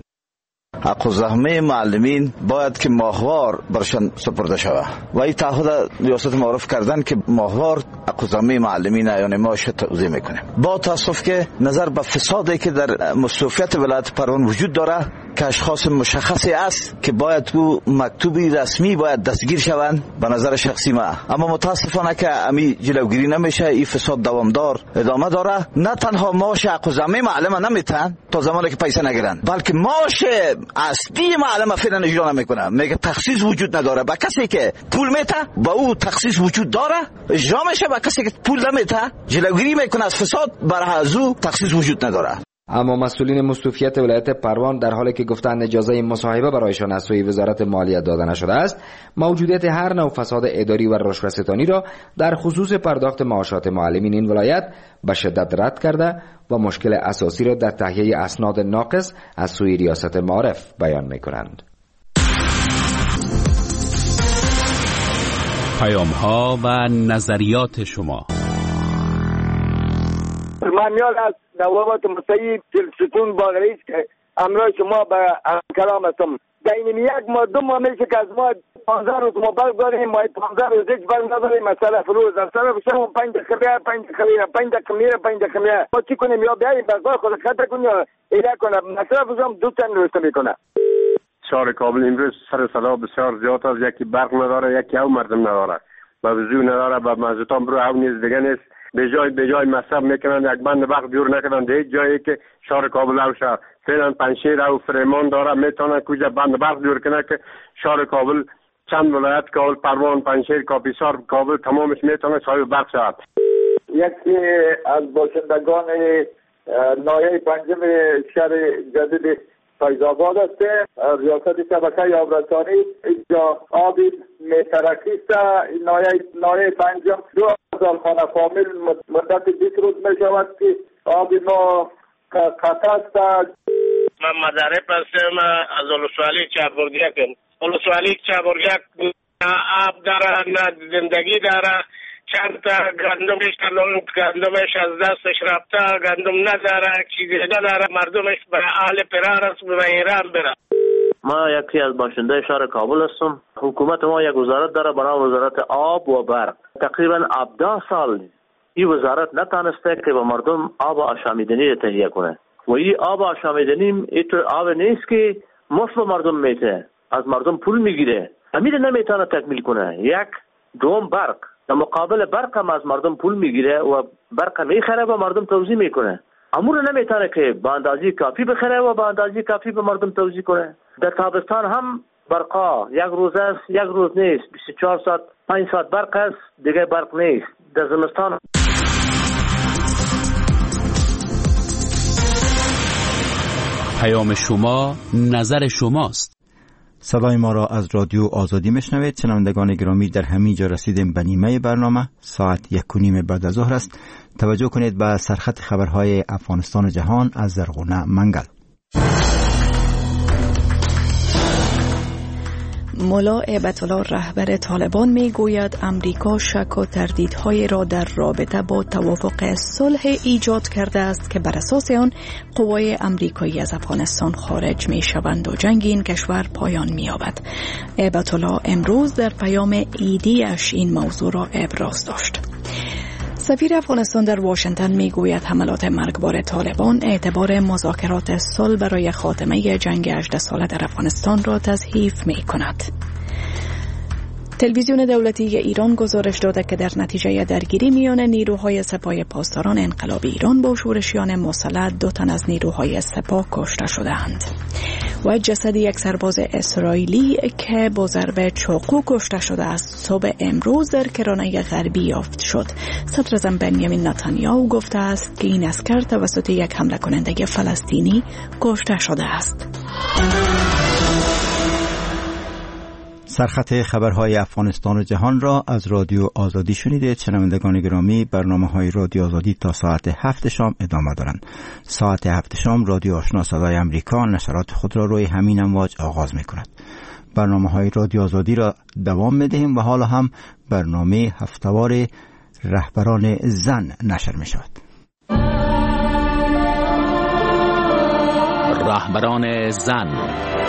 حق الزحمه معلمین باید که ماهوار برشان سپرده شود و این تعهد ریاست معارف کردن که ماهوار حق الزحمه معلمین یعنی معاش توزیع میکنه. با تاسف که نظر به فسادی که در مستوفیت ولایت پروان وجود داره که اشخاص مشخصی است که باید تو مکتوبی رسمی باید دستگیر شوند به نظر شخصی ما، اما متاسفانه که امی جلوگیری نمیشه. این فساد دوامدار ادامه داره. نه تنها معاش حق الزحمه معلم نمیتن تا زمانی که پیسه نگیرن، بلکه معاش اصلی معلم فعلا اجرا نمیکنه. میگه تخصیص وجود نداره. با کسی که پول میته با او تخصیص وجود داره اجرا میشه، با کسی که پول نمیته جلوگیری میکنه از فساد برای از او تخصیص وجود نداره. اما مسئولین مستوفیت ولایت پروان در حالی که گفتند اجازه مصاحبه برایشان از سوی وزارت مالیات داده نشده است، موجودیت هر نوع فساد اداری و رشوه‌ستانی را در خصوص پرداخت معاشات معلمین این ولایت به شدت رد کرده و مشکل اساسی را در تهیه اسناد ناقص از سوی ریاست معارف بیان می‌کنند. پیام‌ها و نظریات شما. مانیال از نوابت متعیب ستون باغریز که امروز شما به کلام هستم. در این یک ما دو ماه میشه که از ما پانزده روز ما برگ داریم، ما پانزده روز هیچ برگ نداریم. مثلا فروز از طرف شما پنج دقیقه بیه پنج دقیقه بیه پنج دقیقه میره پنج دقیقه میره. ما چی کنیم؟ یا بیاییم بازار خود خطه کنیم یا ایله کنم. مثلا فروزم دو تن روسته میکنه. شهر کابل امروز سر صدا بسیار زیاد است. یکی برق نداره، یکی او مردم نداره، با وضو نداره، با مزدتان برو او نیز دیگه نیست. به جای به جای مصرف میکنن، یک بند برق دور نکنن. هیچ جایی که شهر کابل او شهر فعلا پنشیر او فریمان داره میتونه کجا بند برق دور کنه که شهر کابل چند ولایت کابل، پروان، پنشیر، کاپیسار، کابل تمامش میتونه صاحب برق شود. یکی از باشندگان ناحیه پنجم شهر جدید فیض‌آباد است. ریاست شبکه آبرسانی اینجا آبی میترکیست. ناحیه پنجم دو هزار خانه فامیل مدت بیست روز می شود که آبی ما خطر است. من مدرب هستم از ولسوالی چهاربرگک. ولسوالی چهاربرگک آب داره، نه زندگی داره. چند تا گندمش گندمش از دستش رفته، گندم نداره، چیزی نداره، مردمش به اهل پرار است، به ایران بره. ما یکی از باشنده شهر کابل هستم. حکومت ما یک وزارت داره به نام وزارت آب و برق. تقریبا هفده سال این وزارت نتانسته که به مردم آب آشامیدنی تهیه کنه و این آب آشامیدنی این آب نیست که مفت به مردم میده، از مردم پول میگیره، امیر نمیتونه تکمیل کنه. یک دوم برق، در مقابل برق هم از مردم پول میگیره و برق میخره و مردم توزیع میکنه. امور نمیتونه که به اندازه کافی بخره و به اندازه کافی به مردم توزیع کنه. در تابستان هم برقا یک روز است، یک روز نیست، بیست و چهار ساعت پنج ساعت برق است، دیگه برق نیست. در زمستان پیام شما نظر شماست. صدای ما را از رادیو آزادی میشنوید. شنوندگان گرامی، در همین جا رسیدیم به نیمه برنامه. ساعت یک و نیم بعد از ظهر است. توجه کنید به سرخط خبرهای افغانستان و جهان از زرغونه منگل. ملا هیبت الله رهبر طالبان می گوید امریکا شک و تردیدهای را در رابطه با توافق صلح ایجاد کرده است که بر اساس آن قوای امریکایی از افغانستان خارج می شوند و جنگ این کشور پایان می یابد. هیبت الله امروز در پیام ایدیش این موضوع را ابراز داشت. سفیر افغانستان در واشنگتن می گوید حملات مرگبار طالبان اعتبار مذاکرات صلح برای خاتمه جنگ هجده ساله در افغانستان را تضعیف می کند. تلویزیون دولتی ایران گزارش داده که در نتیجه درگیری میان نیروهای سپاه پاسداران انقلاب ایران با شورشیان مسلح دو تن از نیروهای سپاه کشته شدند و جسد یک سرباز اسرائیلی که با ضربه چاقو کشته شده است صبح امروز در کرانه غربی یافت شد. صدر اعظم بنیامین نتانیاهو گفته است که این عسکر توسط یک حمله کننده فلسطینی کشته شده است. سرخط خبرهای افغانستان و جهان را از رادیو آزادی شنیدید. شنوندگان گرامی، برنامه های رادیو آزادی تا ساعت هفت شام ادامه دارند. ساعت هفت شام رادیو آشنا صدای امریکا نشرات خود را روی همین امواج آغاز می کند. برنامه های رادیو آزادی را دوام می دهیم و حالا هم برنامه هفتهوار رهبران زن نشر می شود. رهبران زن.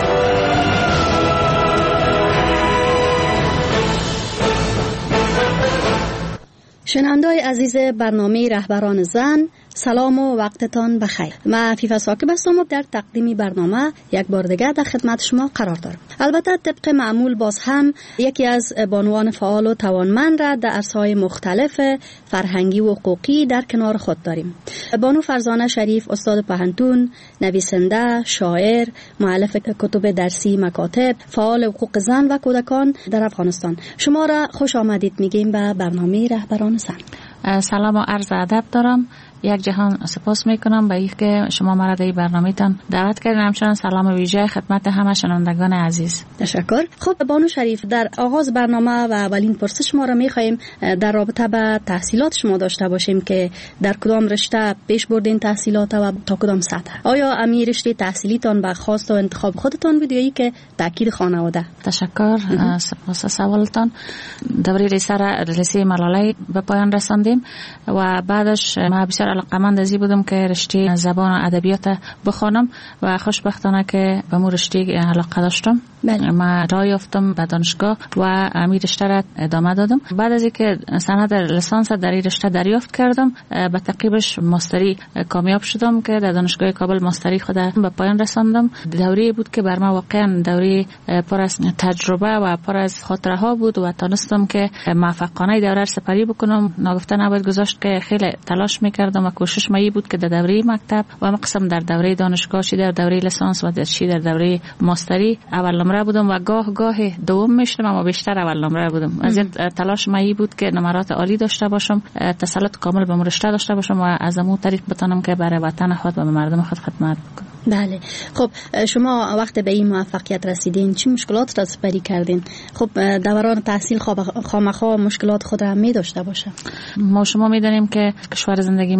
شنونده‌های عزیز برنامه رهبران زن، سلام و وقتتان بخیر. من عفیفه ساکب هستم و در تقدیم برنامه یک بار دیگه در خدمت شما قرار دارم. البته طبق معمول باز هم یکی از بانوان فعال و توانمند را در عرصه‌های مختلف فرهنگی و حقوقی در کنار خود داریم. بانو فرزانه شریف، استاد پهنتون، نویسنده، شاعر، مؤلف کتب درسی، مکاتب، فعال حقوق زن و کودکان در افغانستان. شما را خوش آمدید میگیم به برنامه رهبران زن. سلام و عرض ادب دارم. یک جهان سپاس میکنم به اینکه شما مرا در این برنامه‌تان دعوت کردین. همچنین سلام ویژه خدمت همه شنوندگان عزیز. تشکر. خب بانو شریف، در آغاز برنامه و اولین پرسش ما را میخوایم در رابطه با تحصیلات شما داشته باشیم که در کدام رشته پیش بردین تحصیلات و تا کدام سطح؟ آیا امی رشته تحصیلیتان به خواست و انتخاب خودتان بود یا ای که تاکید خانواده؟ تشکر. سپاس سوالتان. دوره لیسه ملاله به پایان رساندیم و بعدش ما بسیار علاقه‌مند ازی بودم که رشته زبان و ادبیات بخوانم و خوشبختانه که به مو رشته علاقه داشتم. بله. ما راه یافتم به دانشگاه و امیر رشته را ادامه دادم. بعد از اینکه سند لیسانس در این رشته دریافت کردم، به تعقیبش ماستری کامیاب شدم که در دانشگاه کابل ماستری خود به پایان رساندم. دوره بود که بر ما واقعا دوره پر از تجربه و پر از خاطره ها بود و تونستم که موفقانه دوره را سپری بکنم. ناگفته نباید گذاشت که خیلی تلاش میکردم و کوشش مایی بود که در دوره مکتب و مقسم در دوره دانشگاه، چی در دوره لیسانس و چی در دوره ماستری اول نمره بودم و گاه گاه دوم میشدم، اما بیشتر اول نمره بودم. از این تلاش مایی بود که نمرات عالی داشته باشم، تسلط کامل به رشته داشته باشم و از امو طریق بتونم که برای وطن خود و به مردم خود خدمت بکنم. بله. خب شما وقت به این موفقیت رسیدین چه مشکلات را سپری کردین؟ خب دوران تحصیل خامخا مشکلات خود را می داشته باشه. ما شما میدونیم که کشور زندگی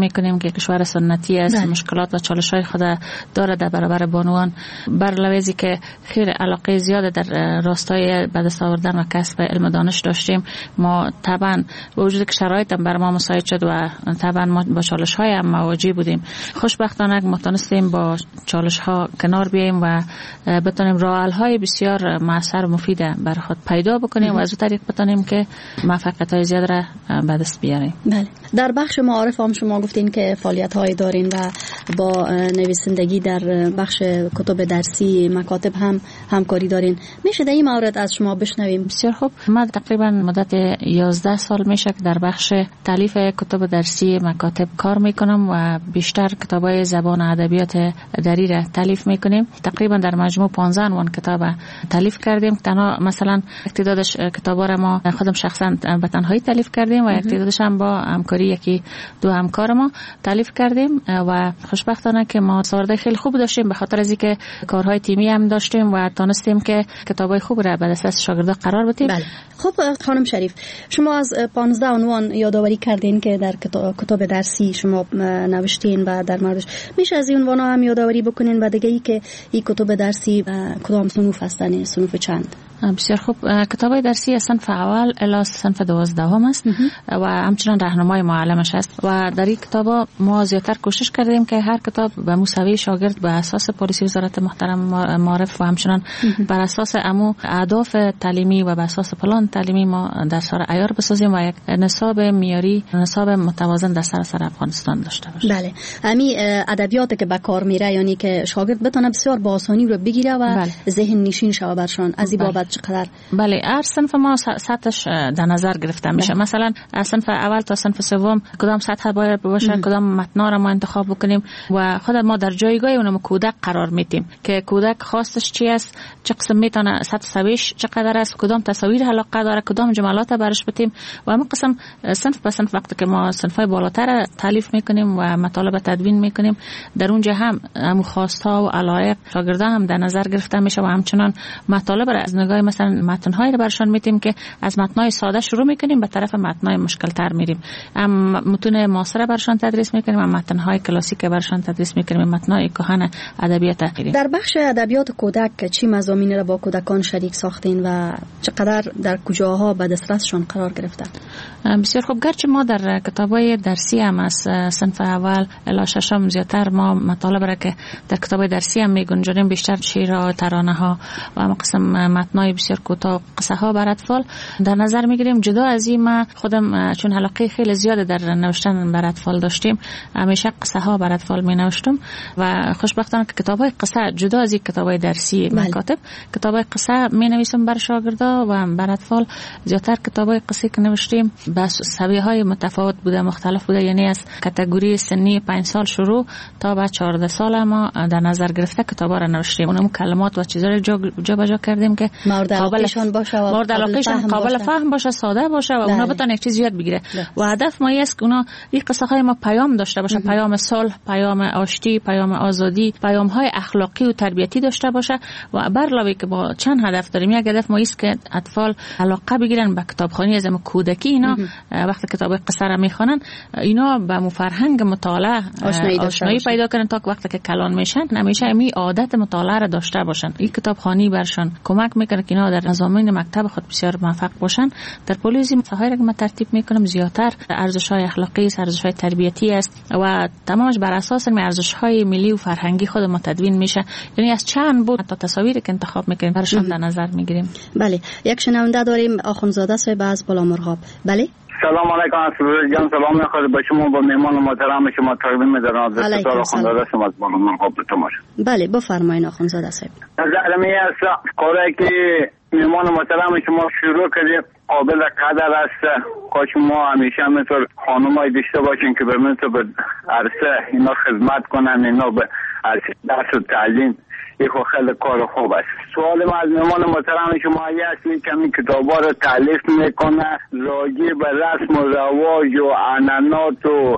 میکنیم که کشور سنتی است، بله. مشکلات و چالش های خود داره در برابر بانوان. بر لوازی که خیلی علاقه زیاد در راستای به دست آوردن و کسب علم دانش داشتیم، ما طبعا با وجود که شرایط هم بر ما مساعد شد و طبعا ما با چالش های هم مواجه بودیم، خوشبختانه ما تونستیم با چالش ها کنار بیاییم و بتونیم راه حل های بسیار موثر و مفید بر خود پیدا بکنیم و از اون طریق بتونیم که موفقیت های زیاد را به دست بیاریم. بله. در بخش معارف هم شما گفتین که فعالیت های دارین و با نویسندگی در بخش کتب درسی مکاتب هم همکاری دارین. میشه در این مورد از شما بشنویم؟ بسیار خوب. ما تقریبا مدت یازده سال میشه که در بخش تالیف کتب درسی مکاتب کار میکنم و بیشتر کتابای زبان و ادبیات دری را تالیف میکنیم. تقریبا در مجموع پانزده عنوان کتاب تالیف کردیم. تنها مثلا تعدادش کتابا را ما خودم شخصا به تنهایی تالیف کردیم و تعدادش هم با همکاری یکی دو همکار ما تالیف کردیم و خوشبختانه که ما سوارده خیلی خوب داشتیم به خاطر از اینکه کارهای تیمی هم داشتیم و تونستیم که کتابای خوب را به دست شاگردا قرار بدیم. بله. خب خانم شریف، شما از پانزده عنوان یادآوری کردین که در کتاب درسی شما نوشتین و در موردش میشه از این عنوان هم یادآوری بکنین و دیگه ای که این کتب درسی کدام صنوف هستن، صنوف چند؟ بسیار خوب. کتابای درسی از صنف اول الی صنف دوازدهم است و همچنان راهنمای معلمش است و در این کتابا ما زیاتر کوشش کردیم که هر کتاب به مساوی شاگرد به اساس پالیسی وزارت محترم معارف و همچنان بر اساس امو اهداف تعلیمی و به اساس پلان تعلیمی ما درس ها را عیار بسازیم و یک نصاب معیاری، نصاب متوازن در سراسر افغانستان داشته باشیم. بله. همین ادبیاتی که به کار میره، یعنی که شاگرد بتونه بسیار با آسانی رو بگیره و بله. ذهن نشین شود برشان. از این بابت چقدر؟ بله، هر صنف ما سطحش در نظر گرفته میشه. بله. مثلا از صنف اول تا صنف سوم کدام سطح باید باشه، ام. کدام متنا را ما انتخاب بکنیم و خود ما در جایگاه اونم کودک قرار میدیم که کودک خواستش چی است، چه قسم میتونه سطح سویش چقدر است، کدام تصاویر علاقه داره، کدام جملات برش بدیم و همون قسم صنف به صنف وقتی که ما صنفای بالاتر تالیف میکنیم و مطالب تدوین میکنیم، در اونجا هم همون خواستها و علایق شاگردان هم در نظر گرفته میشه و همچنان مطالب را از نگاه مثلا متن‌های رو برشان میدیم که از متن‌های ساده شروع میکنیم به طرف متن‌های مشکل‌تر میریم. هم متون معاصر برشان تدریس میکنیم، هم متن‌های کلاسیک برشان تدریس میکنیم، متن‌های کهن ادبیات تغییری. در بخش ادبیات کودک چی مضامین را با کودکان شریک ساختین و چقدر در کجاها به دسترسشون قرار گرفته؟ بسیار خوب. گرچه ما در کتابای درسی هم از صنف اول الی ششم زیاتر ما مطالب را که در کتابای درسی هم میگنجونیم، بیشتر شعرها، ترانه‌ها و هم قسم متن‌های بسیار کوتاه، قصه ها بر اطفال در نظر میگیریم. جدا از این ما خودم چون علاقه خیلی زیاد در نوشتن بر اطفال داشتیم، همیشه قصه ها بر اطفال می نوشتم و خوشبختانه که کتابای قصه جدا از این کتابای درسی مکاتب، کتابای قصه می نویسم بر شاگردا و بر اطفال. زیاتر کتابای قصه که نوشتیم به سویه های متفاوت بوده، مختلف بوده، یعنی از کاتگوری سنی پنج سال شروع تا به چهارده سال ما در نظر گرفته کتابا را نوشتیم. اونم کلمات و چیزا رو جا جا بجا کردیم که قابل باشه و مورد علاقهشون قابل فهم باشه، ساده باشه و اونا بتونن یک چیز یاد بگیره. و هدف ما است که اونا این قصه های ما پیام داشته باشه، پیام صلح، پیام آشتی، پیام آزادی، پیام های اخلاقی و تربیتی داشته باشه و بر علاوه که با چند هدف داریم. یک هدف ما است که اطفال علاقه بگیرن به کتابخوانی از کودکی. اینا وقتی کتاب قصه را میخوانن، اینا به فرهنگ مطالعه آشنایی پیدا کنن تا وقتی که کلان میشن همیشه می عادت مطالعه را داشته باشن. این کتابخوانی برشان کمک میکنه که اینا در مضامین مکتب خود بسیار موفق باشن. در پلیسی مسائلی که ما ترتیب میکنم زیاتر ارزش‌های اخلاقی، ارزش‌های تربیتی است و تمامش بر اساس ارزش‌های ملی و فرهنگی خود ما تدوین میشه. یعنی از چند بود تا تصاویری که انتخاب میکنیم برشان در نظر میگیریم. بله، یک شنونده داریم، آخوندزاده صاحب از بالامرغاب. بله، سلام علیکم اسرور جان، سلام می‌خواد با شما با مهمان محترم شما تقدیم می‌دارم. از دکتر آخوندزاده شما از بالامرغاب به تماش. بله بفرمایید آخوندزاده صاحب. از علمی است کاری که مهمان محترم شما شروع کردید قابل قدر است. کاش ما همیشه مثل خانم‌های داشته باشیم که به مثل به عرصه اینا خدمت کنن، اینا به عرصه درس و تعلیم. این خیلی کار خوب است. سوال ما از مهمان محترم شما است که این کتابا رو تالیف میکنه راجع به رسم و رواج و عنعنات و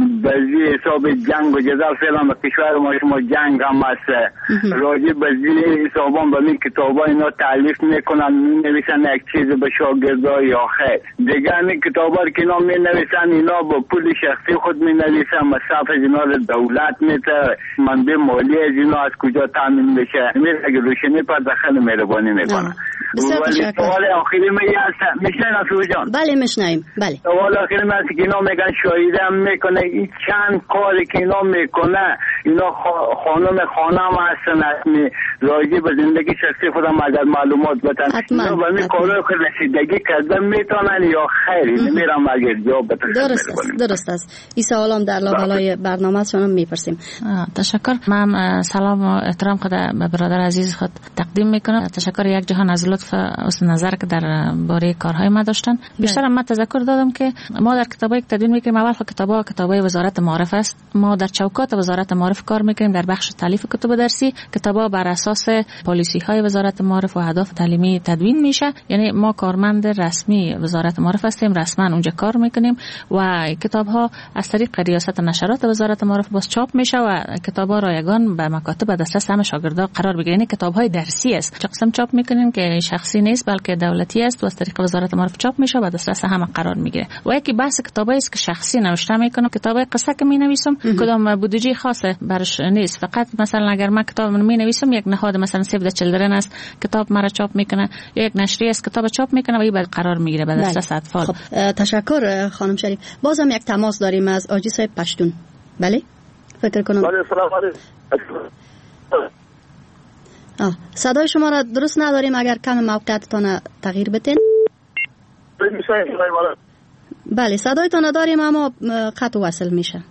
بزی حساب جنگ و جدال فعلا به کشور ما شما جنگ هم است. راجع بزی حسابان به می کتابا اینا تعلیف میکنن، می نویسن یک چیز به شاگردا یا خیر دیگه. این کتابا که اینا می نویسن اینا با پول شخصی خود می نویسن، مصرف از اینا رو دولت میته، منبع مالی از اینا از کجا تامین بشه. میره اگه روشنی پر دخل مهربانی میکنن. ولی سوال آخری می هست، میشنین افرو جان؟ بله میشنیم. بله سوال آخری می هست که اینا میگن شاهده هم میکنه، این چند کاری که اینا میکنه، اینا خانم خانم هستن، اسمی راجع به زندگی شخصی خودم اگر معلومات بدن اینا به می کارو که رسیدگی کردن میتونن یا خیر نمیرم اگر جواب بتونن. درست است درست است. این سوالام در لابلای برنامه شما میپرسیم. تشکر. من سلام و احترام خود به برادر عزیز خود تقدیم میکنم. تشکر یک جهان از لطف و نظر که در باره کارهای ما داشتن. بیشتر من تذکر دادم که ما در کتابای تدوین میکنیم. اول خود کتابا کتابای وزارت معارف است. ما در چوکات وزارت معارف کار میکنیم در بخش تالیف کتب درسی. کتابا بر اساس پالیسی های وزارت معارف و اهداف تعلیمی تدوین میشه. یعنی ما کارمند رسمی وزارت معارف هستیم، رسما اونجا کار میکنیم و کتاب ها از طریق ریاست نشرات وزارت معارف باز چاپ میشه و کتاب ها رایگان به مکاتب دسترس همه شاگردا قرار بگیره. یعنی کتاب های درسی است. چه قسم چاپ میکنیم که شخصی نیست بلکه دولتی است و از طریق وزارت معارف چاپ میشه و دسترس همه قرار میگیره. و یکی بحث کتابایی است که شخصی نوشته میکنم. کتابای قصه که مینویسم کدام بودجه خاصه برش نیست. فقط مثلا اگر من کتاب مینویسم یک نهاد مثلا سیو د چیلدرن است کتاب مرا چاپ میکنه، یک نشریه است کتاب چاپ میکنه و این بعد قرار میگیره به دسترس اطفال. خب تشکر خانم شریف. بازم یک تماس داریم از آجی صاحب پشتون. بله فکر کنم. بله سلام علیکم. آه صدای شما را درست نداریم، اگر کم موقعیتتان تغییر بدین. بله صدایتان داریم اما قطع وصل میشه.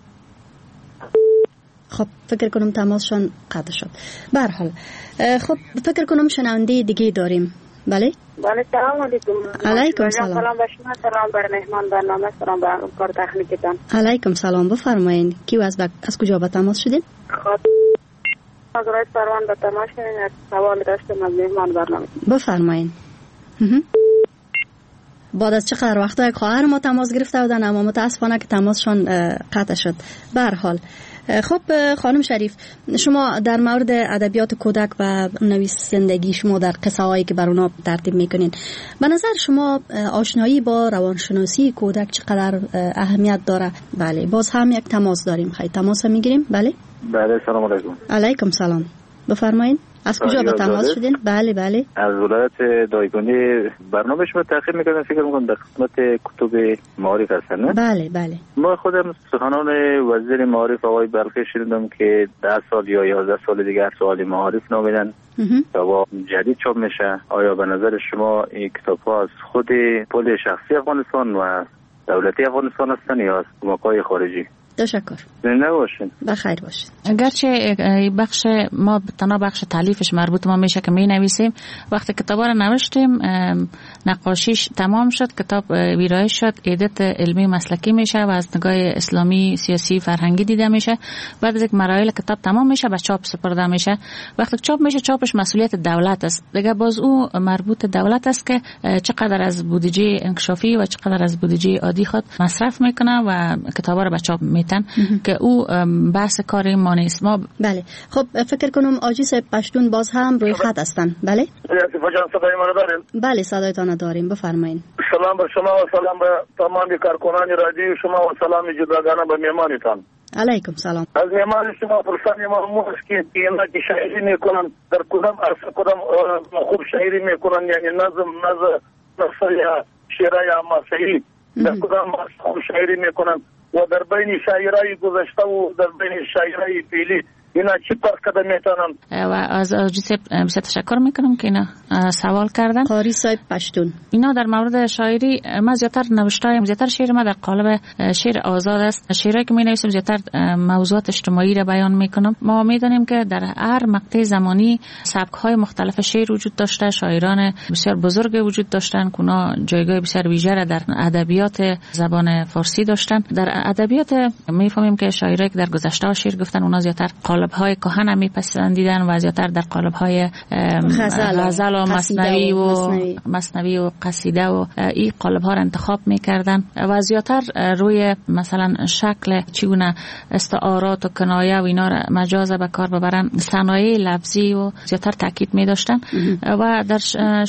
خب فکر کنم تماسشان قطع شد. به هر حال خب فکر کنم شنونده دیگه داریم. بله بله سلام علیکم. علیکم سلام. سلام به شما، سلام بر مهمان برنامه، سلام به کار تکنیکتان. علیکم سلام. بفرمایید کیو از بک... از کجا به تماس شدین؟ خب از رای سروان به تماس شدین. یک سوال داشتم از مهمان برنامه. بفرمایید. بعد از چقدر وقتا یک خواهر ما تماس گرفته بودن اما متاسفانه که تماسشان قطع شد. به هر حال خب خانم شریف، شما در مورد ادبیات کودک و نویسندگی شما در قصه هایی که بر اونا ترتیب میکنین، به نظر شما آشنایی با روانشناسی کودک چقدر اهمیت داره؟ بله باز هم یک تماس داریم. خیلی تماس میگیریم. بله بله سلام علیکم. علیکم سلام. بفرمایید از کجا به تماس شدین؟ بله بله از ولایت دایگانی. برنامه شما تحقیق میکنم، فکر میکنم در خدمت کتب معارف هستن نه؟ بله بله. ما خودم سخنان وزیر معارف آقای بلخی شنیدم که ده سال یا یازده سال دیگه هر سوالی معارف نامیدن کتاب جدید چاپ میشه. آیا به نظر شما این کتاب ها از خود پول شخصی افغانستان و دولتی افغانستان هستن یا از کمک‌های خارجی؟ تشکر. زنده باشین. بخیر باشین. اگرچه بخش ما تنها بخش تالیفش مربوط ما میشه که می نویسیم، وقتی کتابا رو نوشتیم نقاشیش تمام شد، کتاب ویرایش شد، ایدت علمی مسلکی میشه و از نگاه اسلامی سیاسی فرهنگی دیده میشه. بعد از یک مراحل کتاب تمام میشه به چاپ سپرده میشه. وقتی چاپ میشه چاپش مسئولیت دولت است دیگه. باز او مربوط دولت است که چقدر از بودجه انکشافی و چقدر از بودجه عادی خود مصرف میکنه و کتابا رو به چاپ میتن که او بحث کار ما نیست. ما بله خب فکر کنم آجی صاحب پشتون باز هم روی خط هستن. بله صدای ما داریم؟ بله صدایتان داریم. بفرمایید. سلام بر شما و سلام به تمام کارکنان رادیو شما و سلام جداگانه به مهمانتان. علیکم سلام. از مهمان شما پرسان ما است که اینا که شاعری میکنن در کدام عرصه کدام خوب شاعری میکنن، یعنی نظم نظم نثر یا شعر یا مسیحی در کدام خوب شاعری میکنن و در بین شاعرای گذشته و در بین شاعرای فعلی اینا چی فرق کرده میتونن؟ و از آجی صاحب بسیار تشکر میکنم که اینا سوال کردن. قاری صاحب پشتون اینا در مورد شاعری ما زیادتر نوشتایم، زیادتر شعر ما در قالب شعر آزاد است. شعری که می نویسم زیادتر موضوعات اجتماعی را بیان میکنم. ما میدونیم که در هر مقطع زمانی سبک های مختلف شعر وجود داشته، شاعران بسیار بزرگ وجود داشتن که اونا جایگاه بسیار ویژه را در ادبیات زبان فارسی داشتن. در ادبیات میفهمیم که شاعرایی که در گذشته شعر گفتن اونا زیادتر قالب قالب های کهن میپسندیدن و زیادتر در قالب های غزل, غزل و مثنوی و مثنوی و قصیده و این قالب ها را انتخاب میکردن و زیادتر روی مثلا شکل چگونه استعارات و کنایه و اینا را مجاز به کار ببرن، صنایع لفظی و زیادتر تاکید می داشتن. و در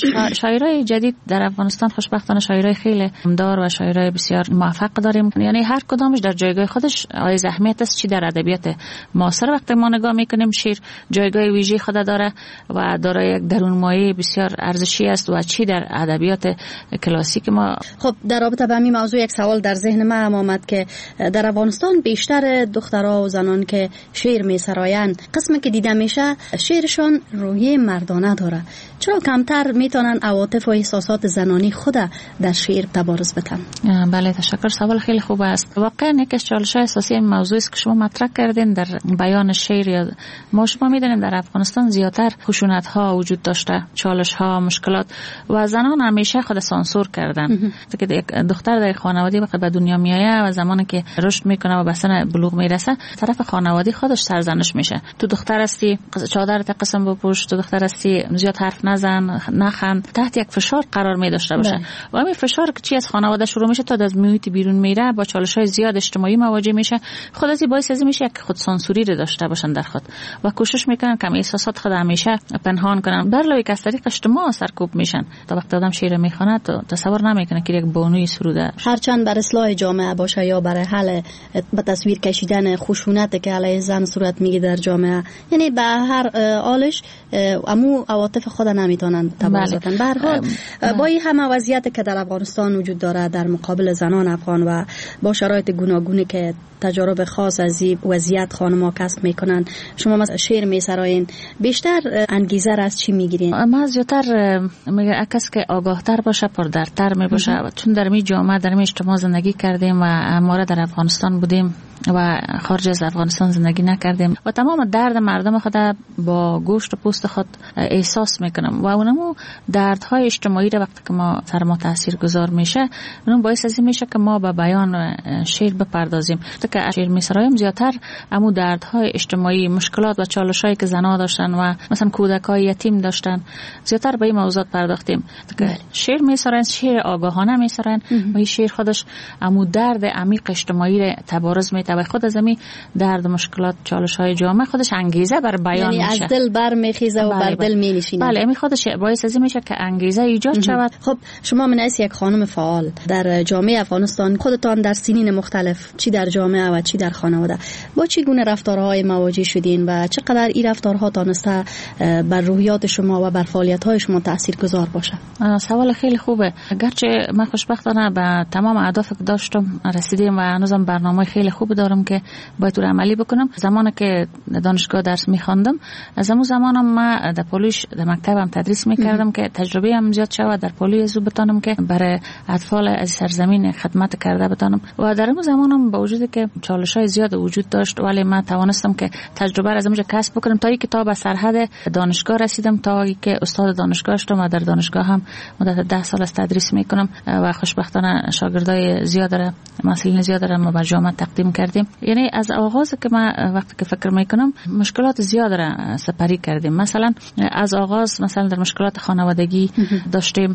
شاعرای جدید در افغانستان خوشبختانه شاعرای خیلی دار و شاعرای بسیار موفق داریم، یعنی هر کدامش در جایگاه خودش آیز اهمیت است. چی در ادبیات معاصر وقتی ما نگاه میکنیم شعر جایگاه ویژه خود داره و داره یک درون مایه بسیار ارزشی است و چی در ادبیات کلاسیک ما. خب در رابطه با همین موضوع یک سوال در ذهن ما آمد که در افغانستان بیشتر دخترها و زنان که شعر میسرایند قسمی که دیده میشه شعرشان روحیه مردانه داره، چرا کمتر میتونن عواطف و احساسات زنانی خود در شعر تبارز بدن؟ بله تشکر، سوال خیلی خوب است. واقعا یکی از چالش‌های اساسی این موضوع است که شما مطرح کردین در بیان شعر. یا ما شما میدونیم در افغانستان زیادتر خشونت‌ها وجود داشته، چالش‌ها، مشکلات و زنان همیشه خود سانسور کردن. که یک دختر در خانواده وقتی به دنیا میایه و زمانی که رشد میکنه و به سن بلوغ میرسه طرف خانواده خودش سرزنش میشه. تو دختر هستی چادرت قسم بپوش، تو دختر هستی زیاد حرف نزن، نخند، تحت یک فشار قرار می داشته باشه. و همین فشار که چی از خانواده شروع میشه تا از محیط بیرون میره با چالش‌های زیاد اجتماعی مواجه میشه، خود از این باعث از میشه که خود سانسوری رو داشته باشن در خود و کوشش میکنن که احساسات خود همیشه پنهان کنن. برلوی که از طریق اجتماع سرکوب میشن. تا وقتی آدم شعر میخونه تو تصور نمیکنه که یک بانوی سروده هرچند بر اصلاح جامعه باشه یا برای حل به تصویر کشیدن خشونت که علیه زن صورت میگیره در جامعه، یعنی به هر حالش امو عواطف خود نمیتونن تبارز بدن. به هر حال با این همه وضعیت که در افغانستان وجود داره در مقابل زنان افغان و با شرایط گوناگونی که تجارب خاص از این وضعیت خانم‌ها کسب میکنن، شما مثلا شعر میسراین، بیشتر انگیزه را از چی میگیرین؟ ما زیادتر میگه کس که آگاهتر باشه پردرتر میباشه، چون در می جامعه در می اجتماع زندگی کردیم و ما در افغانستان بودیم و خارج از افغانستان زندگی نکردیم و تمام درد مردم خود با گوشت و پوست خود احساس میکنم و اونمو دردهای اجتماعی را وقتی که ما سر ما تاثیر گذار میشه اون باعث از این میشه که ما به بیان شعر بپردازیم. که شعر میسرایم زیادتر امو دردهای اجتماعی، مشکلات و چالشایی که زنها داشتن و مثلا کودکای یتیم داشتن زیادتر به این موضوعات پرداختیم. که شعر میسراین شعر آگاهانه میسراین و این شعر خودش امو درد عمیق اجتماعی را تبارز میده و خود از می درد مشکلات چالش‌های جامعه خودش انگیزه بر بیان یعنی میشه، یعنی از دل بر میخیزه و بر دل می نشینه. بله می خودش باعث از این میشه که انگیزه ایجاد شود. خب شما من از یک خانم فعال در جامعه افغانستان، خودتان در سنین مختلف چی در جامعه و چی در خانواده با چی گونه رفتارهای مواجه شدین و چقدر این رفتارها تانسته بر روحیات شما و بر فعالیت‌های شما تاثیرگذار باشه؟ سوال خیلی خوبه. گرچه من خوشبختانه به تمام اهدافی که داشتم رسیدم و هنوزم برنامه خیلی خوب دارم که باید رو عملی بکنم. زمانی که دانشگاه درس می‌خواندم از اون زمانم ما در پولیش در مکتبم تدریس می‌کردم که تجربه هم زیاد شود در پولی زو بتونم که برای اطفال از سرزمین خدمت کرده بتونم و در اون زمانم با وجودی که چالش‌های زیاد وجود داشت ولی من توانستم که تجربه از اونجا کسب بکنم تا اینکه تا به سرحد دانشگاه رسیدم، تا اینکه استاد دانشگاه شدم و در دانشگاه هم مدت ده سال از تدریس می‌کنم و خوشبختانه شاگردای زیاد دارم، مسئولین زیاد دارم و به جامعه تقدیم کردیم. یعنی از آغاز که من وقتی که فکر میکنم مشکلات زیاد را سپری کردیم. مثلا از آغاز مثلا در مشکلات خانوادگی داشتیم.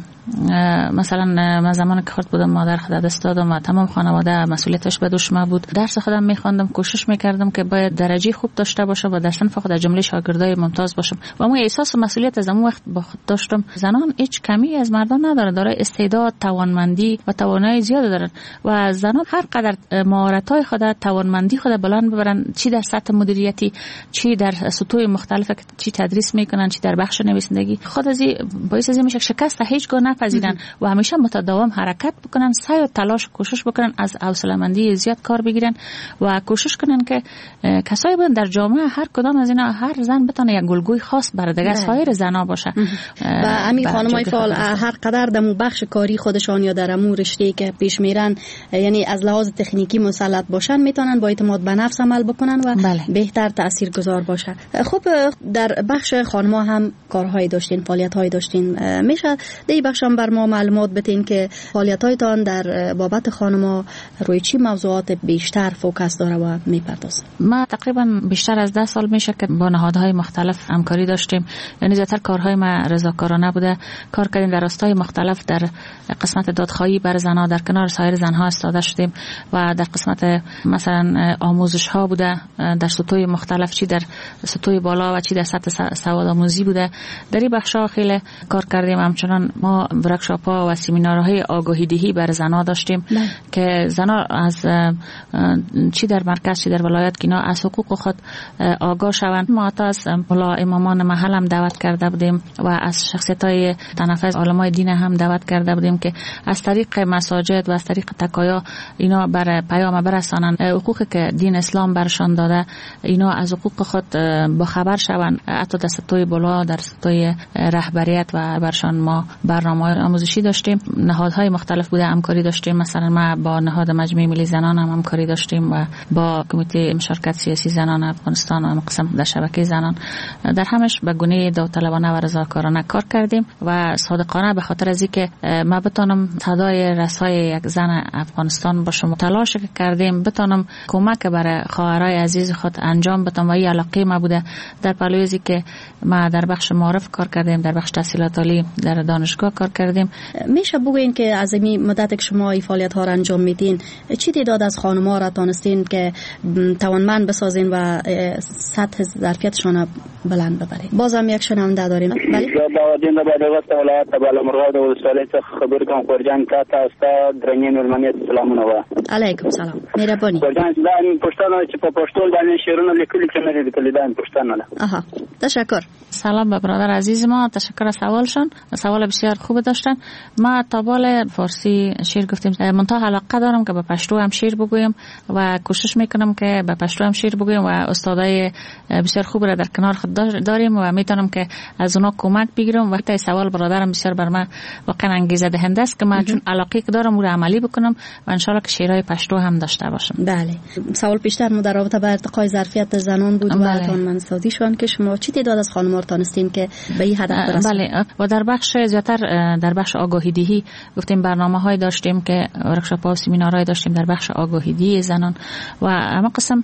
مثلا من زمانی که خرد بودم مادر خود دست دادم و تمام خانواده مسئولیتش به دوش ما بود. درس خودم میخواندم، کوشش میکردم که باید درجه خوب داشته باشم و در صنف خود جمله شاگردای ممتاز باشم و من احساس مسئولیت از اون وقت با خود داشتم. زنان هیچ کمی از مردان نداره، داره استعداد، توانمندی و توانایی زیاد دارن و زنان هر قدر مهارت‌های خود، توانمندی خود بلند ببرن، چی در سطح مدیریتی، چی در سطوح مختلف، چی تدریس میکنن، چی در بخش نویسندگی، خود از باعث از میشه شکست هیچگاه نپذیرن و همیشه متداوم حرکت بکنن، سعی و تلاش کوشش بکنن، از حوصله‌مندی زیاد کار بگیرن و کوشش کنن که کسایی بودن در جامعه هر کدام از اینا هر زن بتونه یک گلگوی خاص برای دیگه سایر زنا باشه. و همین خانمای فعال هر قدر در بخش کاری خودشان یا در امور رشته‌ای که پیش میرن، یعنی از لحاظ تکنیکی مسلط باشن میتونن با اعتماد به نفس عمل بکنن و بله. بهتر تاثیرگذار باشه. خب در بخش خانما هم کارهایی داشتین، فعالیت‌هایی داشتین، میشه در این بخش هم بر ما معلومات بدین که فعالیت‌هایتان در بابت خانما روی چی موضوعات بیشتر فوکس داره و میپردازه؟ ما تقریبا بیشتر از ده سال میشه که با نهادهای مختلف همکاری داشتیم، یعنی زیاتر کارهای ما رضاکارانه بوده. کار کردیم در راستای مختلف، در قسمت دادخواهی بر زنها در کنار سایر زنها استاده شدیم و در قسمت مثلا آموزش ها بوده در سطوح مختلف، چی در سطوح بالا و چی در سطح سواد آموزی بوده. در این بخشا خیلی کار کردیم. همچنان ما ورکشاپ ها و سمینارهای آگاهی دهی بر زنها داشتیم بله. که زنها از چی در مرکز چی در ولایت که اینا از حقوق خود آگاه شوند. ما تا از ملا امامان محل هم دعوت کرده بودیم و از شخصیت‌های تنفذ علمای دین هم دعوت کرده بودیم که از طریق مساجد و از طریق تکایا اینا بر پیام برسانن حقوقی که دین اسلام برشان داده، اینا از حقوق خود با خبر شوند. حتی در سطوح بالا در سطوح رهبریت و برشان ما برنامه‌های آموزشی داشتیم. نهادهای مختلف بوده همکاری داشتیم. مثلا ما با نهاد مجمع ملی زنان هم همکاری داشتیم و با کمیته مشارکت سیاسی زنان افغانستان و مقسم در شبکه زنان در همش به گونه داوطلبانه و رضاکارانه کار کردیم و صادقانه به خاطر از اینکه ما بتونم صدای رسای یک زن افغانستان باشم، تلاش کردیم بتونم کمک برای خواهرای عزیز خود انجام بدم و این علاقه ما بوده. در پلوی از اینکه ما در بخش معارف کار کردیم، در بخش تحصیلات عالی در دانشگاه کار کردیم. میشه بگوین که از این مدت که شما این فعالیت ها را انجام میدین چی تعداد از خانم‌ها را تونستین که توانمند بسازین و سطح ظرفیتشان بلند ببرین؟ بازم یک شنونده داریم. بله با دین بعد وقت ولایت بالامرغاب د ولسوالۍ څخه خبر کوم. خورجان تا تاسو درنې ملمنې سلامونه و. علیکم سلام. مهرباني. خورجان دا پښتنه چې په پښتو باندې شعرونه لیکلي چې نه لیکلي دا پښتنه ده. آها تشکر. سلام به برادر عزیز ما، تشکر از سوالشون. سوال بسیار خوب داشتن. ما تا بال فارسی شعر گفتیم، منتها علاقه دارم که به پشتو هم شعر بگویم و کوشش میکنم که به پشتو هم شعر بگویم و استادای بسیار خوب را در کنار خود داریم و میتونم که از اونا کمک بگیرم. وقتی سوال برادرم بسیار بر من واقعا انگیزه دهنده است که من چون علاقه که دارم رو عملی بکنم و ان شاءالله که شعرهای پشتو هم داشته باشم. بله. سوال پیشتر ما در رابطه با ارتقای ظرفیت زنان بود بله. و توانمندسازی شون که شما چی تعداد از خانم‌ها تونستین که به این هدف برسید؟ بله و در بخش زیاتر در بخش آگاهی دهی گفتیم برنامه‌های داشتیم که ورکشاپ‌ها و سمینارهای داشتیم در بخش آگاهی دهی زنان و اما قسم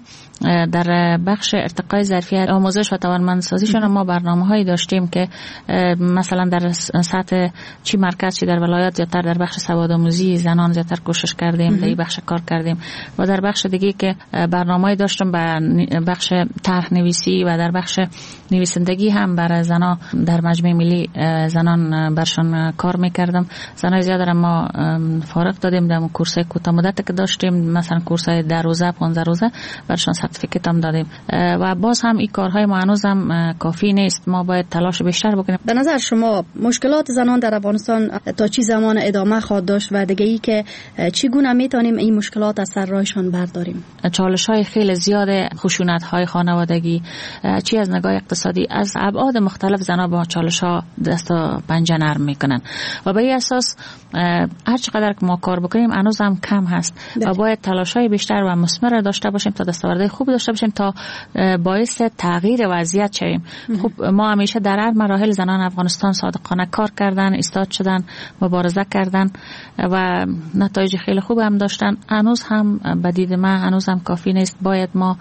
در بخش ارتقای ظرفیت آموزش و توانمندسازیشون ما برنامه‌هایی داشتیم که مثلا در سطح چی مرکز چی در ولایت زیاتر در بخش سوادآموزی زنان زیاتر کوشش کردیم، در این بخش کار کردیم و در بخش دیگه که برنامه‌ای داشتم به بخش طرح نویسی و در بخش نویسندگی هم برای زنا در مجمع ملی زنان برشان کار میکردم. زنای زیاده ما فارغ دادیم در کورسای کوتاه مدت که داشتیم، مثلا کورسای ده روزه پانزده روزه برشان سرتیفیکت هم دادیم و باز هم این کارهای ما هنوزم کافی نیست، ما باید تلاش بیشتر بکنیم. به نظر شما مشکلات زنان در افغانستان تا چی زمان ادامه خواهد داشت و دیگه ای که چگونه میتونیم این مشکلات از سر راهشان برداریم؟ چالش‌های خیلی زیاد، خشونت‌های خانوادگی، چی از نگاه اقتصادی، از ابعاد مختلف زنان با چالش‌ها دست و پنجه نرم میکنن و به این اساس هر چقدر که ما کار بکنیم هنوز هم کم هست و باید تلاش‌های بیشتر و مثمر داشته باشیم تا دستاوردهای خوب داشته باشیم تا باعث تغییر وضعیت شویم. خب ما همیشه در هر مراحل زنان افغانستان صادقانه کار کردن، ایستاد شدن، مبارزه کردن و نتایج خیلی خوب هم داشتن. هنوز هم به دید من هنوز هم کافی نیست، باید ما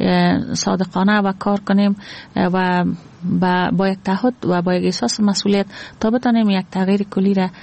صادقانه و کار کنیم و با با یک تعهد و با یک احساس مسئولیت تا بتونیم یک تغییر کلی را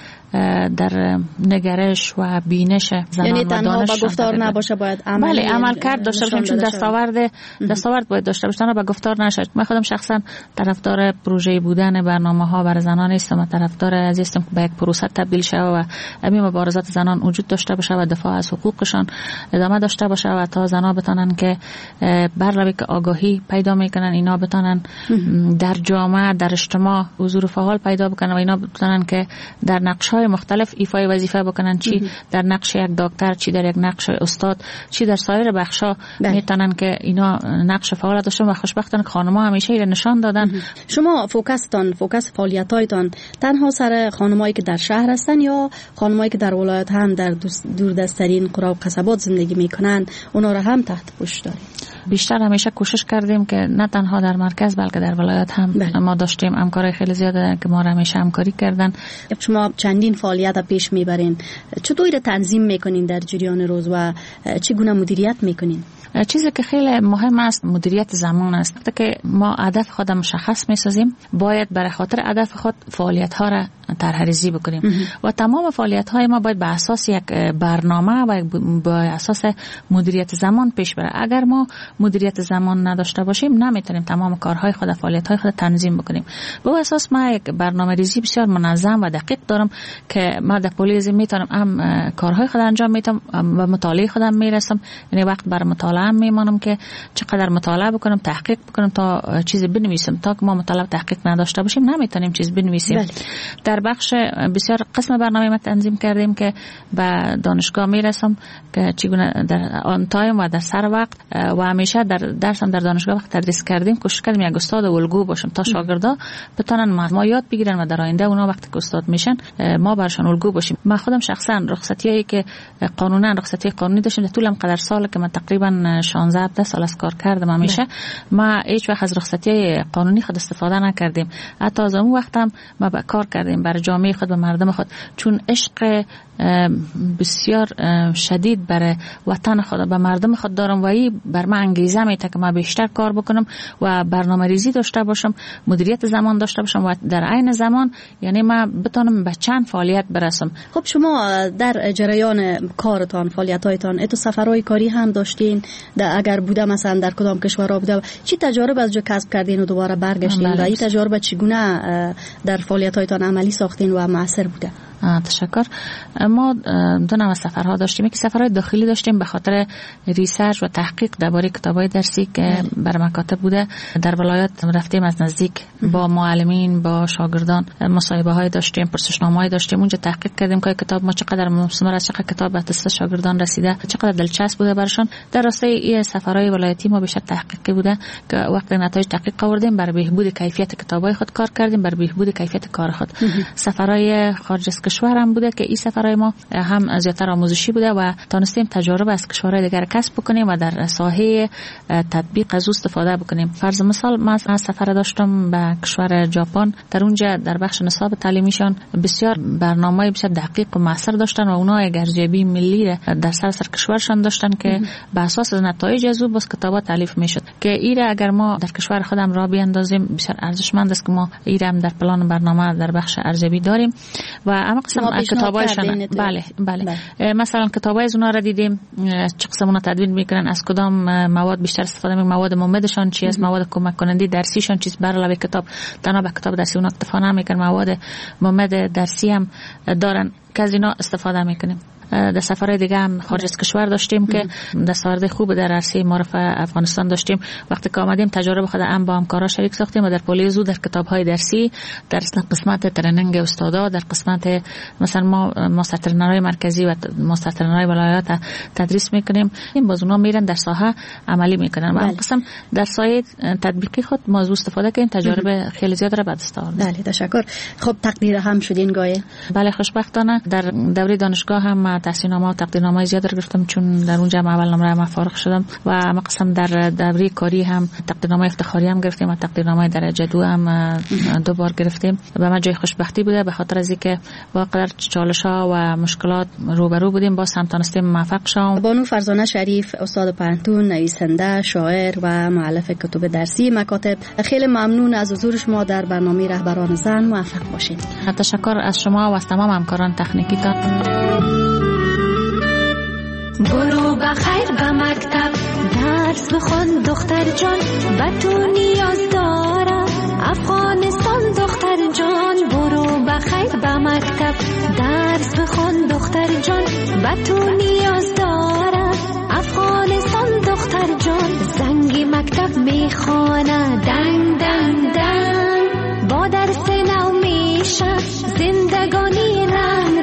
در نگرش و بینش زنان یعنی و تنها دانش با گفتار نباشه، باید عمل بله عمل کرد داشته باشیم، چون دستاورد دستاورد باید داشته باشیم، با گفتار نشه. من خودم شخصا طرفدار پروژه بودن برنامه‌ها برای زنان نیستم و طرفدار از هستم که به یک پروسه تبدیل شه و همین مبارزات زنان وجود داشته باشه و دفاع از حقوقشان ادامه داشته باشه و تا زنان بتونن که برای که آگاهی پیدا میکنن، اینا بتونن در جامعه در اجتماع حضور فعال پیدا بکنن و اینا بتونن که در نقشه کارهای مختلف ایفای وظیفه بکنن، چی در نقش یک دکتر، چی در یک نقش استاد، چی در سایر بخشا میتونن که اینا نقش فعال داشتن و خوشبختانه خانم‌ها همیشه اینا نشان دادن. شما فوکستان فوکس فعالیت‌هایتان تنها سر خانمایی که در شهر هستن یا خانمایی که در ولایت هم در دوردسترین قرا و قصبات زندگی میکنن اونا را هم تحت پوش دارید؟ بیشتر همیشه کوشش کردیم که نه تنها در مرکز بلکه در ولایت هم بله. ما داشتیم همکاری خیلی زیاده که ما را همیشه همکاری کردن. شما چندین فعالیت پیش میبرین، چطور تنظیم میکنین در جریان روز و چگونه مدیریت میکنین؟ چیزی که خیلی مهم است مدیریت زمان است. وقتی که ما هدف خود مشخص میسازیم باید برای خاطر هدف خود فعالیت ها را طرح‌ریزی بکنیم و تمام فعالیت های ما باید به اساس یک برنامه و به اساس مدیریت زمان پیش بره. اگر ما مدیریت زمان نداشته باشیم نمیتونیم تمام کارهای خود فعالیت های خود تنظیم بکنیم. به اساس ما یک برنامه ریزی بسیار منظم و دقیق دارم که ما در پلیس میتونم هم کارهای خود انجام میدم و مطالعه خودم میرسم، یعنی وقت بر مطالعه میمانم که چقدر مطالعه بکنم، تحقیق بکنم تا چیز بنویسم. تا که ما مطالعه تحقیق نداشته باشیم نمیتونیم چیز بنویسیم. بله. در بخش بسیار قسم برنامه ما تنظیم کردیم که به دانشگاه میرسم که چگونه در آن تایم و در سر وقت و همیشه در درسم در دانشگاه وقت تدریس کردیم کوشش کردیم یک استاد الگو باشم تا شاگردا بتونن ما یاد بگیرن و در آینده اونا وقتی که استاد میشن ما برشان الگو باشیم. من خودم شخصا رخصتیایی که قانونا رخصتی قانونی داشتم در طول قدر سال که من تقریبا شانزده هفده سال از کار کردم همیشه ما هیچ وقت از رخصتی قانونی خود استفاده نکردیم. حتی از اون وقت هم ما با کار کردیم برای جامعه خود و مردم خود، چون عشق بسیار شدید برای وطن خود و مردم خود دارم و این بر من انگیزه میده که ما بیشتر کار بکنم و برنامه ریزی داشته باشم، مدیریت زمان داشته باشم و در عین زمان یعنی ما بتونم به چند فعالیت برسم. خب شما در جریان کارتان فعالیت‌هایتان اتو سفرهای کاری هم داشتین؟ اگر بوده مثلا در کدام کشورها بوده چی تجربه از جو کسب کردین و دوباره برگشتین و این تجربه چگونه در فعالیت‌هایتان عملی ساختین و موثر بوده؟ تشکر. ما دو نوع سفرها داشتیم. یکی سفرهای داخلی داشتیم به خاطر ریسرچ و تحقیق درباره کتاب‌های درسی که بر مکاتب بوده. در ولایت رفتیم از نزدیک با معلمین با شاگردان مصاحبه‌های داشتیم، پرسشنامه‌های داشتیم، اونجا تحقیق کردیم که کتاب ما چقدر مثمر است، چقدر کتاب به دست شاگردان رسیده، چقدر دلچسب بوده برشان. در راستای این سفرهای ولایتی ما بیشتر تحقیقی بوده که وقتی نتایج تحقیق آوردیم بر بهبود کیفیت کتاب‌های خود کار کردیم، بر بهبود کیفیت کار خود. سفرهای خارج از کشور هم بوده که این سفرهای ما هم زیاتر آموزشی بوده و تونستیم تجارب از کشورهای دیگر کسب بکنیم و در ساحه تطبیق از استفاده بکنیم. فرض مثال ما سفر داشتم به کشور ژاپن، در اونجا در بخش نصاب تعلیمیشان بسیار برنامه‌ای بسیار دقیق و موثر داشتن و اونها یک ارزیابی ملی در سراسر کشورشان داشتن که به اساس نتایج از اون بس کتابا تالیف میشد که ایره اگر ما در کشور خودم را بیاندازیم بسیار ارزشمند است که ما ایره هم در پلان برنامه در بخش ارزیابی داریم و اما قسم کتابایشان بله بله, بله. مثلا کتابای از اونها را دیدیم چه قسمونا تدوین میکنن، از کدام مواد بیشتر استفاده میکنن، مواد ممدشان چی است، مواد کمک کننده درسیشان چیز بر علاوه کتاب تنها به کتاب درسی اونها اکتفا نمیکنن، مواد ممد درسی هم دارن که از اینا استفاده میکنیم. در سفرهای دیگه هم خارج از کشور داشتیم که دستاورد خوب در عرصه معرف افغانستان داشتیم. وقتی که آمدیم تجربه خود هم با همکارا شریک ساختیم و در پولیزو در کتاب‌های درسی در قسمت ترنینگ استادا، در قسمت مثلا ما ماستر ترنرهای مرکزی و ماستر ترنرهای ولایات تدریس میکنیم، این باز اونها میرن در ساحه عملی میکنن و هم قسم در سایه تطبیقی خود موضوع استفاده کردیم. تجربه خیلی زیاد را به دست آوردیم. بله تشکر. خب تقدیر هم شدین گاهی؟ بله خوشبختانه در دوره دانشگاه هم تحصیلنامه و تقدیرنامه زیاد گرفتم چون در اونجا اول نمره ما فارغ شدم و ما قسم در دوره کاری هم تقدیرنامه افتخاری هم گرفتیم و تقدیرنامه درجه دو هم دو بار گرفتیم. به ما جای خوشبختی بوده به خاطر از اینکه با قدر چالش‌ها و مشکلات روبرو بودیم باز هم تونستیم موفق شوم. بانو فرزانه شریف استاد پانتون، نویسنده، شاعر و مؤلف کتب درسی مکاتب، خیلی ممنون از حضور شما در برنامه رهبران زن. موفق باشید. تشکر از شما و از تمام همکاران تکنیکیتان. برو بخیر به مکتب درس بخون دختر جان، به تو نیاز دارم افغانستان دختر جان. برو بخیر به مکتب درس بخون دختر جان، به تو نیاز دارم افغانستان دختر جان. زنگ مکتب میخوانه دنگ دنگ دنگ، با درس نو میشه زندگانی رنگ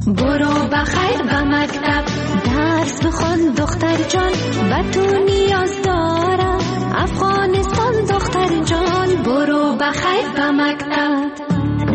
برو بخیر به مکتب درس بخون دختر جان، به تو نیاز داره افغانستان دختر جان. برو بخیر به مکتب.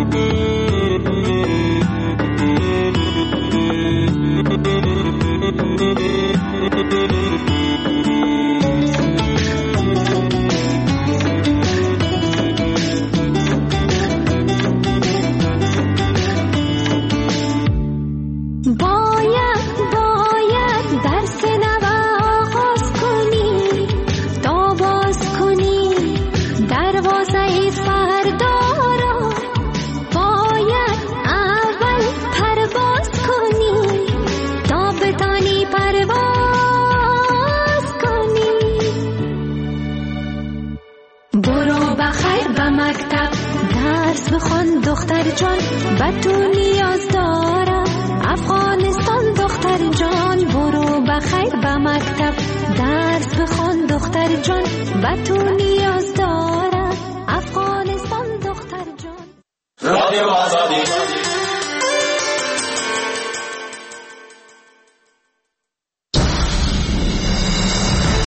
بخون دختر جان، به تو نیاز داره افغانستان دختر جان. برو بخیر به مکتب درس بخون دختر جان، به تو